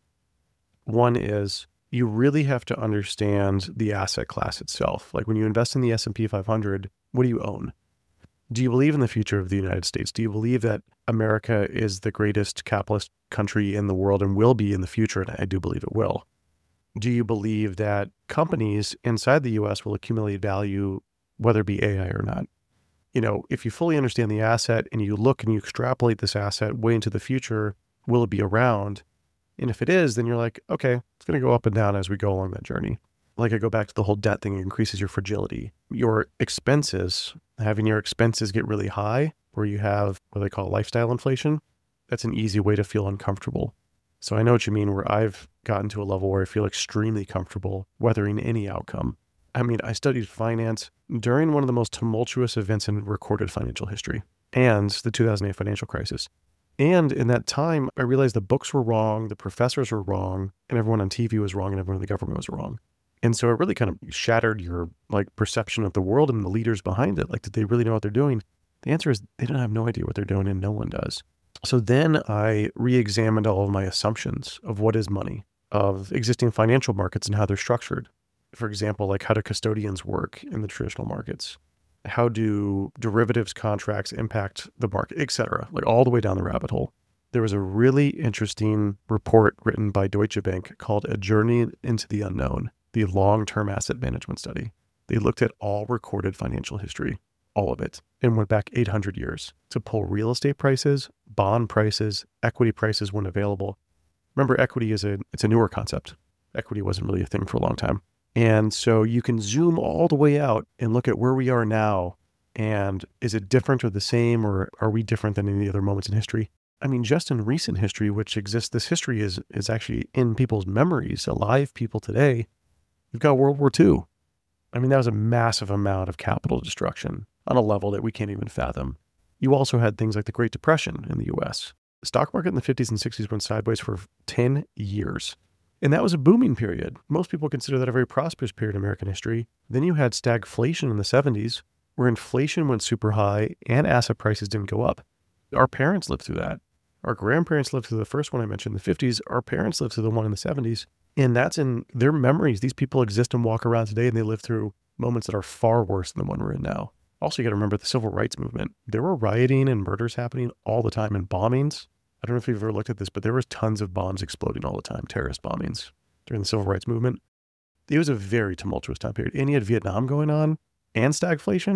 One is you really have to understand the asset class itself. Like when you invest in the S and P five hundred, what do you own? Do you believe in the future of the United States? Do you believe that America is the greatest capitalist country in the world and will be in the future? And I do believe it will. Do you believe that companies inside the U S will accumulate value, whether it be A I or not? You know, if you fully understand the asset and you look and you extrapolate this asset way into the future, will it be around? And if it is, then you're like, okay, it's going to go up and down as we go along that journey. Like I go back to the whole debt thing, it increases your fragility. Your expenses, having your expenses get really high, where you have what they call lifestyle inflation, that's an easy way to feel uncomfortable. So I know what you mean, where I've gotten to a level where I feel extremely comfortable weathering any outcome. I mean, I studied finance during one of the most tumultuous events in recorded financial history and the two thousand eight financial crisis. And in that time, I realized the books were wrong, the professors were wrong, and everyone on T V was wrong, and everyone in the government was wrong. And so it really kind of shattered your like perception of the world and the leaders behind it. Like, did they really know what they're doing? The answer is they don't have no idea what they're doing, and no one does. So then I re-examined all of my assumptions of what is money, of existing financial markets and how they're structured. For example, like how do custodians work in the traditional markets? How do derivatives contracts impact the market, et cetera, like all the way down the rabbit hole. There was a really interesting report written by Deutsche Bank called A Journey into the Unknown, the long-term asset management study. They looked at all recorded financial history, all of it, and went back eight hundred years to pull real estate prices, bond prices, equity prices when available. Remember, equity is a, it's a newer concept. Equity wasn't really a thing for a long time. And so you can zoom all the way out and look at where we are now. And is it different or the same, or are we different than any other moments in history? I mean, just in recent history, which exists, this history is, is actually in people's memories, alive people today. We've got World War Two. I mean, that was a massive amount of capital destruction on a level that we can't even fathom. You also had things like the Great Depression in the U S. The stock market in the fifties and sixties went sideways for ten years. And that was a booming period. Most people consider that a very prosperous period in American history. Then you had stagflation in the seventies, where inflation went super high and asset prices didn't go up. Our parents lived through that. Our grandparents lived through the first one I mentioned in the fifties. Our parents lived through the one in the seventies. And that's in their memories. These people exist and walk around today, and they live through moments that are far worse than the one we're in now. Also, you got to remember the civil rights movement. There were rioting and murders happening all the time, and bombings. I don't know if you've ever looked at this, but there was tons of bombs exploding all the time, terrorist bombings during the civil rights movement. It was a very tumultuous time period. And you had Vietnam going on and stagflation.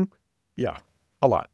Yeah, a lot.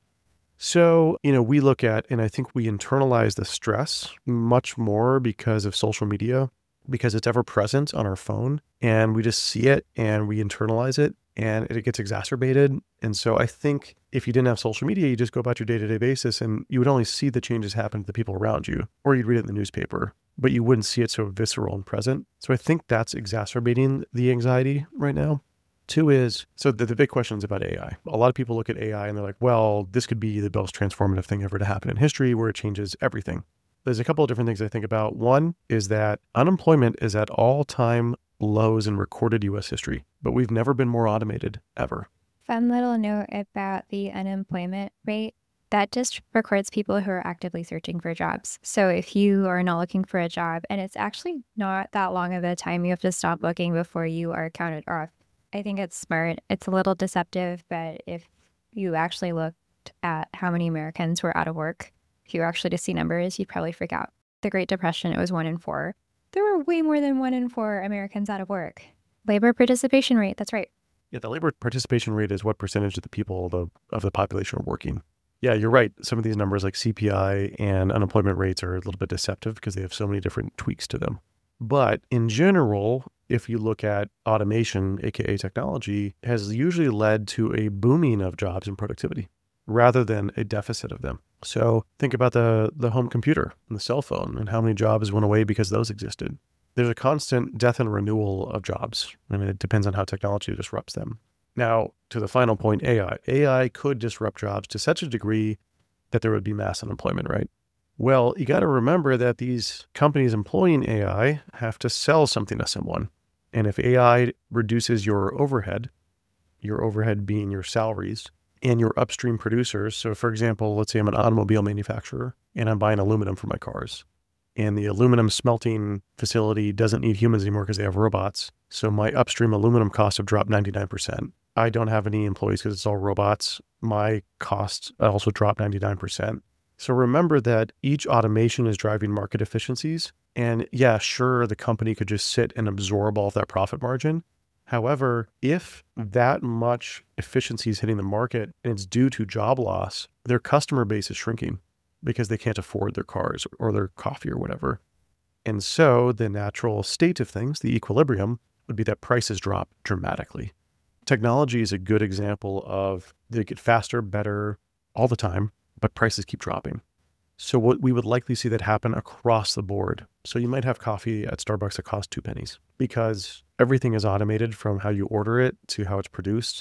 So, you know, we look at, and I think we internalize the stress much more because of social media, because it's ever present on our phone and we just see it and we internalize it and it gets exacerbated. And so I think if you didn't have social media, you just go about your day-to-day basis and you would only see the changes happen to the people around you, or you'd read it in the newspaper, but you wouldn't see it so visceral and present. So I think that's exacerbating the anxiety right now. Two is, so the, the big question is about A I. A lot of people look at A I and they're like, well, this could be the most transformative thing ever to happen in history where it changes everything. There's a couple of different things I think about. One is that unemployment is at all-time lows in recorded U S history, but we've never been more automated ever. Fun little note about the unemployment rate. That just records people who are actively searching for jobs. So if you are not looking for a job, and it's actually not that long of a time you have to stop looking before you are counted off. I think it's smart. It's a little deceptive, but if you actually looked at how many Americans were out of work, if you were actually to see numbers, you'd probably freak out. The Great Depression, it was one in four. There were way more than one in four Americans out of work. Labor participation rate, that's right. Yeah, the labor participation rate is what percentage of the people of the, of the population are working. Yeah, you're right. Some of these numbers like C P I and unemployment rates are a little bit deceptive because they have so many different tweaks to them. But in general, if you look at automation, aka technology, has usually led to a booming of jobs and productivity rather than a deficit of them. So think about the, the home computer and the cell phone and how many jobs went away because those existed. There's a constant death and renewal of jobs. I mean, it depends on how technology disrupts them. Now, to the final point, A I. A I could disrupt jobs to such a degree that there would be mass unemployment, right? Well, you got to remember that these companies employing A I have to sell something to someone. And if A I reduces your overhead, your overhead being your salaries, and your upstream producers. So for example, let's say I'm an automobile manufacturer and I'm buying aluminum for my cars. And the aluminum smelting facility doesn't need humans anymore because they have robots. So my upstream aluminum costs have dropped ninety-nine percent. I don't have any employees because it's all robots. My costs also dropped ninety-nine percent. So remember that each automation is driving market efficiencies. And yeah, sure, the company could just sit and absorb all of that profit margin. However, if that much efficiency is hitting the market and it's due to job loss, their customer base is shrinking because they can't afford their cars or their coffee or whatever. And so the natural state of things, the equilibrium, would be that prices drop dramatically. Technology is a good example of they get faster, better all the time, but prices keep dropping. So what we would likely see that happen across the board. So you might have coffee at Starbucks that costs two pennies because everything is automated from how you order it to how it's produced.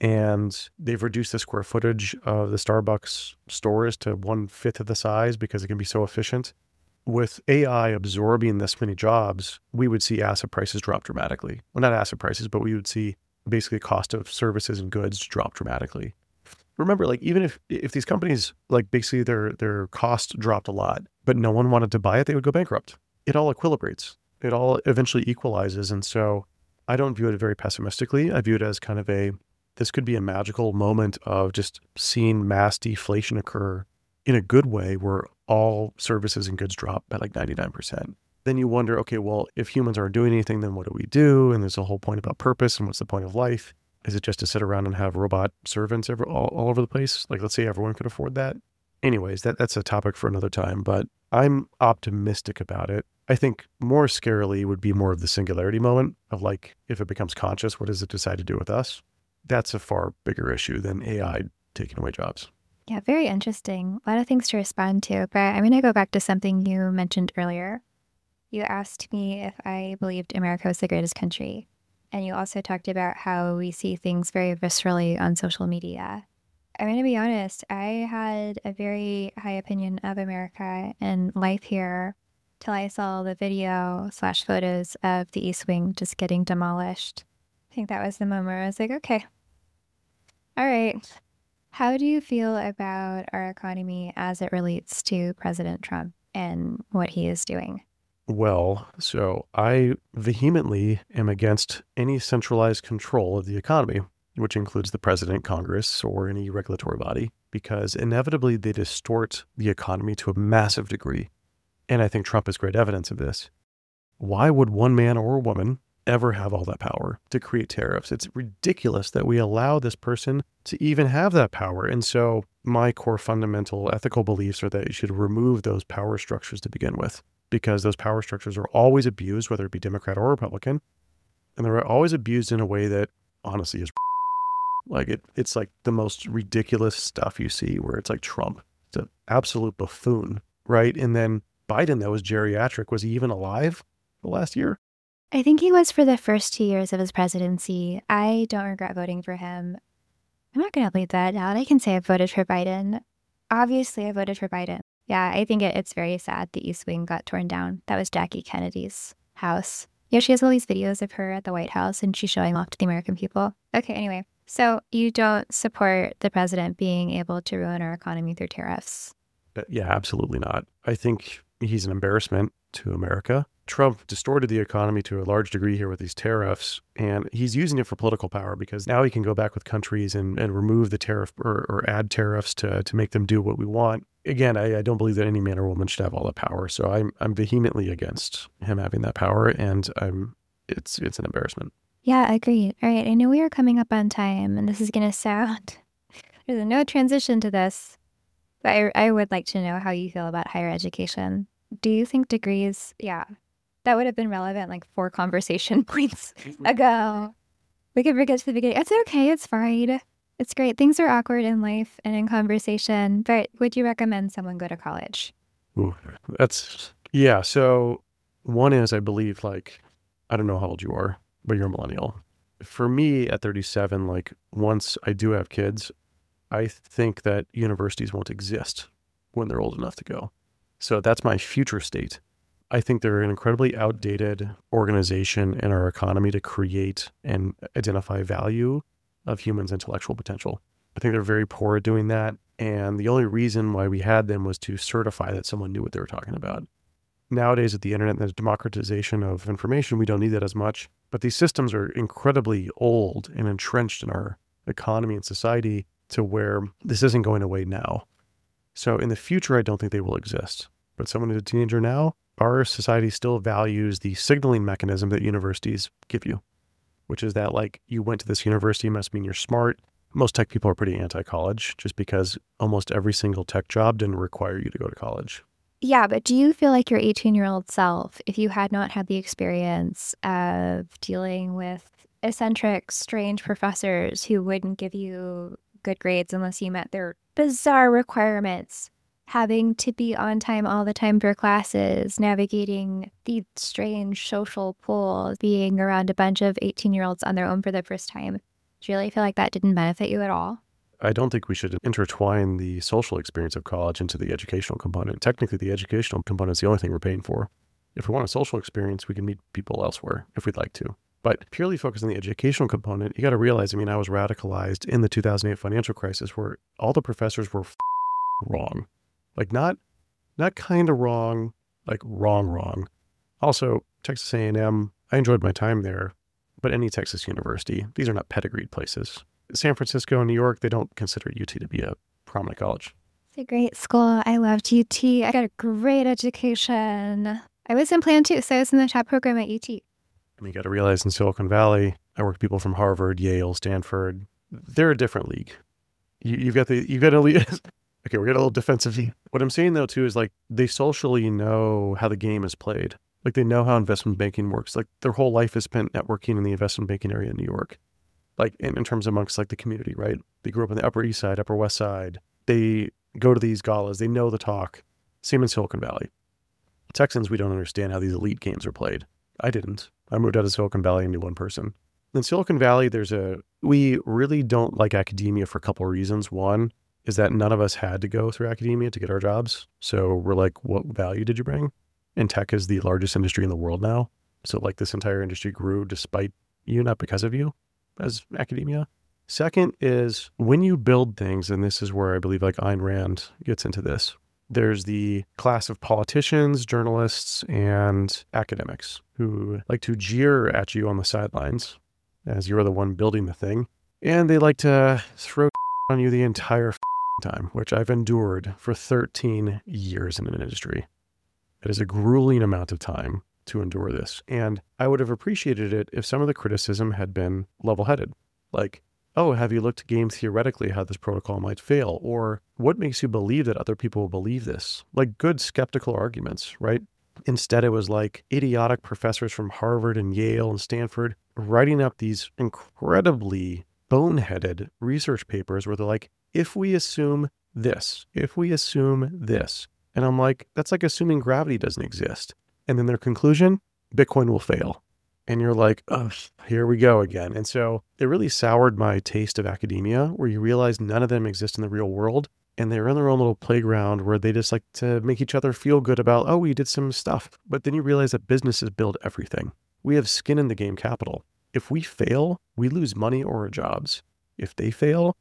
And they've reduced the square footage of the Starbucks stores to one fifth of the size because it can be so efficient. With A I absorbing this many jobs, we would see asset prices drop dramatically. Well, not asset prices, but we would see basically cost of services and goods drop dramatically. Remember, like even if if these companies, like basically their their cost dropped a lot, but no one wanted to buy it, they would go bankrupt. It all equilibrates. It all eventually equalizes. And so I don't view it very pessimistically. I view it as kind of a, this could be a magical moment of just seeing mass deflation occur in a good way where all services and goods drop by like ninety-nine percent. Then you wonder, okay, well, if humans aren't doing anything, then what do we do? And there's a whole point about purpose and what's the point of life? Is it just to sit around and have robot servants every, all, all over the place? Like, let's say everyone could afford that. Anyways, that, that's a topic for another time, but I'm optimistic about it. I think more scarily would be more of the singularity moment of like, if it becomes conscious, what does it decide to do with us? That's a far bigger issue than A I taking away jobs. Yeah, very interesting. A lot of things to respond to, but I'm going to go back to something you mentioned earlier. You asked me if I believed America was the greatest country. And you also talked about how we see things very viscerally on social media. I'm going to be honest, I had a very high opinion of America and life here till I saw the video slash photos of the East Wing just getting demolished. I think that was the moment where I was like, okay, all right. How do you feel about our economy as it relates to President Trump and what he is doing? Well, so I vehemently am against any centralized control of the economy, which includes the president, Congress, or any regulatory body, because inevitably they distort the economy to a massive degree. And I think Trump is great evidence of this. Why would one man or woman ever have all that power to create tariffs. It's ridiculous that we allow this person to even have that power. And so my core fundamental ethical beliefs are that you should remove those power structures to begin with, because those power structures are always abused, whether it be Democrat or Republican. And they're always abused in a way that honestly is like it. It's like the most ridiculous stuff you see where it's like Trump. It's an absolute buffoon, right? And then Biden, that was geriatric. Was he even alive the last year? I think he was for the first two years of his presidency. I don't regret voting for him. I'm not going to bleed that out. I can say I voted for Biden. Obviously, I voted for Biden. Yeah, I think it, it's very sad the East Wing got torn down. That was Jackie Kennedy's house. Yeah, she has all these videos of her at the White House and she's showing off to the American people. Okay, anyway. So you don't support the president being able to ruin our economy through tariffs? Uh, Yeah, absolutely not. I think he's an embarrassment to America. Trump distorted the economy to a large degree here with these tariffs, and he's using it for political power because now he can go back with countries and, and remove the tariff or, or add tariffs to, to make them do what we want. Again, I, I don't believe that any man or woman should have all that power, so I'm I'm vehemently against him having that power, and I'm it's it's an embarrassment. Yeah, agreed. All right, I know we are coming up on time, and this is going to sound, there's no transition to this, but I, I would like to know how you feel about higher education. Do you think degrees, yeah, that would have been relevant like four conversation points ago. We could bring it to the beginning. It's okay, it's fine. It's great. Things are awkward in life and in conversation, but would you recommend someone go to college? Ooh, that's yeah. So one is, I believe, like, I don't know how old you are, but you're a millennial. For me at thirty-seven, like once I do have kids, I think that universities won't exist when they're old enough to go. So that's my future state. I think they're an incredibly outdated organization in our economy to create and identify value of humans' intellectual potential. I think they're very poor at doing that. And the only reason why we had them was to certify that someone knew what they were talking about. Nowadays, with the internet and the democratization of information, we don't need that as much. But these systems are incredibly old and entrenched in our economy and society to where this isn't going away now. So in the future, I don't think they will exist. But someone who's a teenager now, our society still values the signaling mechanism that universities give you, which is that like you went to this university must mean you're smart. Most tech people are pretty anti-college just because almost every single tech job didn't require you to go to college. Yeah, but do you feel like your eighteen-year-old self, if you had not had the experience of dealing with eccentric, strange professors who wouldn't give you good grades unless you met their bizarre requirements, having to be on time all the time for classes, navigating the strange social pool, being around a bunch of eighteen-year-olds on their own for the first time, do you really feel like that didn't benefit you at all? I don't think we should intertwine the social experience of college into the educational component. Technically, the educational component is the only thing we're paying for. If we want a social experience, we can meet people elsewhere if we'd like to. But purely focused on the educational component, you got to realize, I mean, I was radicalized in the two thousand eight financial crisis where all the professors were f- wrong. Like not, not kind of wrong, like wrong, wrong. Also, Texas A and M, I enjoyed my time there, but any Texas university, these are not pedigreed places. San Francisco and New York, they don't consider U T to be a prominent college. It's a great school. I loved U T. I got a great education. I was in Plan two, so I was in the top program at U T. I mean, you got to realize in Silicon Valley, I work with people from Harvard, Yale, Stanford. They're a different league. You, you've got the, you've got a league. Okay, we're getting a little defensive. What I'm saying though too is like they socially know how the game is played. Like they know how investment banking works. Like their whole life is spent networking in the investment banking area in New York. Like in, in terms amongst like the community, right? They grew up on the Upper East Side, Upper West Side. They go to these galas. They know the talk. Same in Silicon Valley. Texans, we don't understand how these elite games are played. I didn't. I moved out of Silicon Valley and knew one person. In Silicon Valley, there's a, we really don't like academia for a couple of reasons. One is that none of us had to go through academia to get our jobs. So we're like, what value did you bring? And tech is the largest industry in the world now. So like this entire industry grew despite you, not because of you as academia. Second is when you build things, and this is where I believe like Ayn Rand gets into this, there's the class of politicians, journalists, and academics who like to jeer at you on the sidelines as you're the one building the thing. And they like to throw on you the entire time, which I've endured for thirteen years in an industry. It is a grueling amount of time to endure this. And I would have appreciated it if some of the criticism had been level-headed. Like, oh, have you looked game theoretically how this protocol might fail? Or what makes you believe that other people will believe this? Like good skeptical arguments, right? Instead, it was like idiotic professors from Harvard and Yale and Stanford writing up these incredibly boneheaded research papers where they're like, if we assume this, if we assume this. And I'm like, that's like assuming gravity doesn't exist. And then their conclusion, Bitcoin will fail. And you're like, oh, here we go again. And so it really soured my taste of academia, where you realize none of them exist in the real world. And they're in their own little playground where they just like to make each other feel good about, oh, we did some stuff. But then you realize that businesses build everything. We have skin in the game capital. If we fail, we lose money or our jobs. If they fail,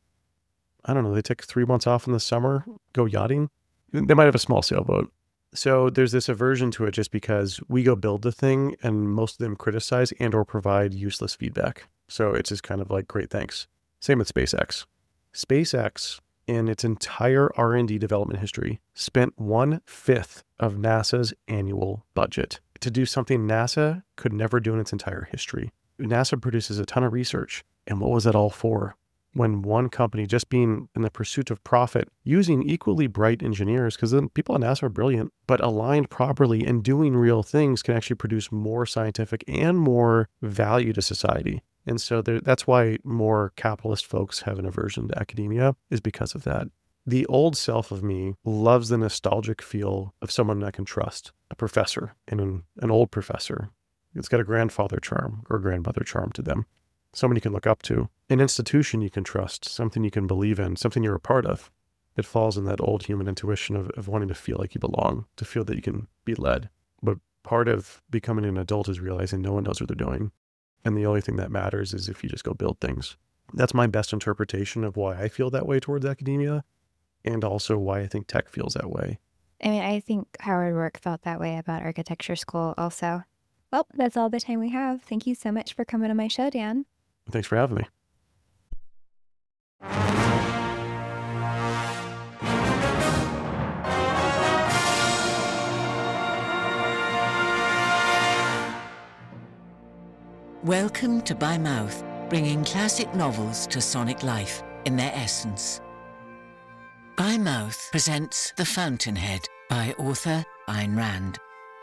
I don't know, they take three months off in the summer, go yachting. They might have a small sailboat. So there's this aversion to it just because we go build the thing and most of them criticize and or provide useless feedback. So it's just kind of like, great, thanks. Same with SpaceX. SpaceX, in its entire R and D development history, spent one-fifth of NASA's annual budget to do something NASA could never do in its entire history. NASA produces a ton of research. And what was that all for? When one company, just being in the pursuit of profit, using equally bright engineers, because then people at NASA are brilliant, but aligned properly and doing real things can actually produce more scientific and more value to society. And so there, that's why more capitalist folks have an aversion to academia, is because of that. The old self of me loves the nostalgic feel of someone I can trust, a professor, and an, an old professor. It's got a grandfather charm or grandmother charm to them. Someone you can look up to, an institution you can trust, something you can believe in, something you're a part of. It falls in that old human intuition of, of wanting to feel like you belong, to feel that you can be led. But part of becoming an adult is realizing no one knows what they're doing. And the only thing that matters is if you just go build things. That's my best interpretation of why I feel that way towards academia, and also why I think tech feels that way. I mean, I think Howard Roark felt that way about architecture school also. Well, that's all the time we have. Thank you so much for coming on my show, Dan. Thanks for having me. Welcome to By Mouth, bringing classic novels to sonic life in their essence. By Mouth presents The Fountainhead by author Ayn Rand.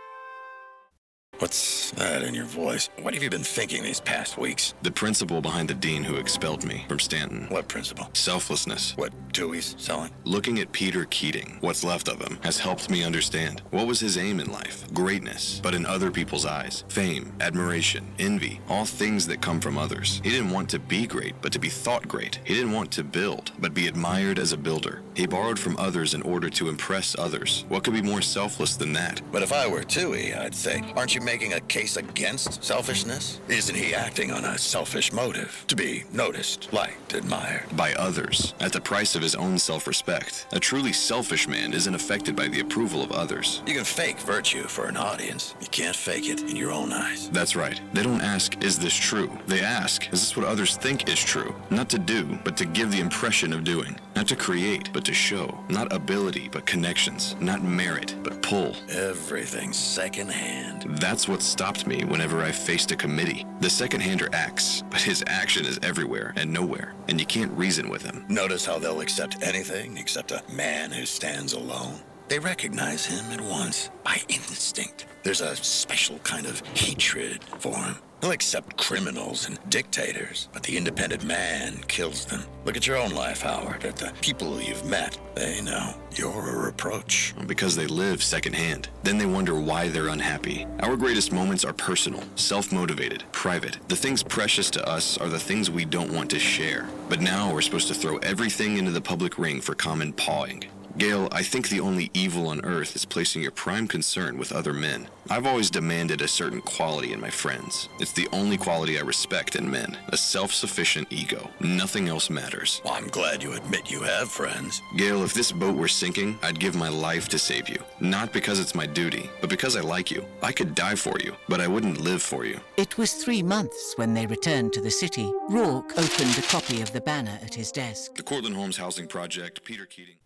What's that in your voice? What have you been thinking these past weeks? The principle behind the dean who expelled me from Stanton. What principle? Selflessness. What Dewey's selling? Looking at Peter Keating, what's left of him, has helped me understand. What was his aim in life? Greatness, but in other people's eyes. Fame, admiration, envy, all things that come from others. He didn't want to be great, but to be thought great. He didn't want to build, but be admired as a builder. He borrowed from others in order to impress others. What could be more selfless than that? But if I were Dewey, I'd say, aren't you making a case against selfishness? Isn't he acting on a selfish motive? To be noticed, liked, admired. By others, at the price of his own self-respect. A truly selfish man isn't affected by the approval of others. You can fake virtue for an audience. You can't fake it in your own eyes. That's right. They don't ask, is this true? They ask, is this what others think is true? Not to do, but to give the impression of doing. Not to create, but to show. Not ability, but connections. Not merit, but pull. Everything's secondhand. That's what stopped me whenever I faced a committee. The second-hander acts, but his action is everywhere and nowhere, and you can't reason with him. Notice how they'll accept anything except a man who stands alone. They recognize him at once, by instinct. There's a special kind of hatred for him. He'll accept criminals and dictators, but the independent man kills them. Look at your own life, Howard, at the people you've met. They know you're a reproach. Because they live secondhand. Then they wonder why they're unhappy. Our greatest moments are personal, self-motivated, private. The things precious to us are the things we don't want to share. But now we're supposed to throw everything into the public ring for common pawing. Gail, I think the only evil on earth is placing your prime concern with other men. I've always demanded a certain quality in my friends. It's the only quality I respect in men, a self-sufficient ego. Nothing else matters. Well, I'm glad you admit you have friends. Gail, if this boat were sinking, I'd give my life to save you. Not because it's my duty, but because I like you. I could die for you, but I wouldn't live for you. It was three months when they returned to the city. Roark opened a copy of the banner at his desk. The Cortlandt Homes Housing Project, Peter Keating.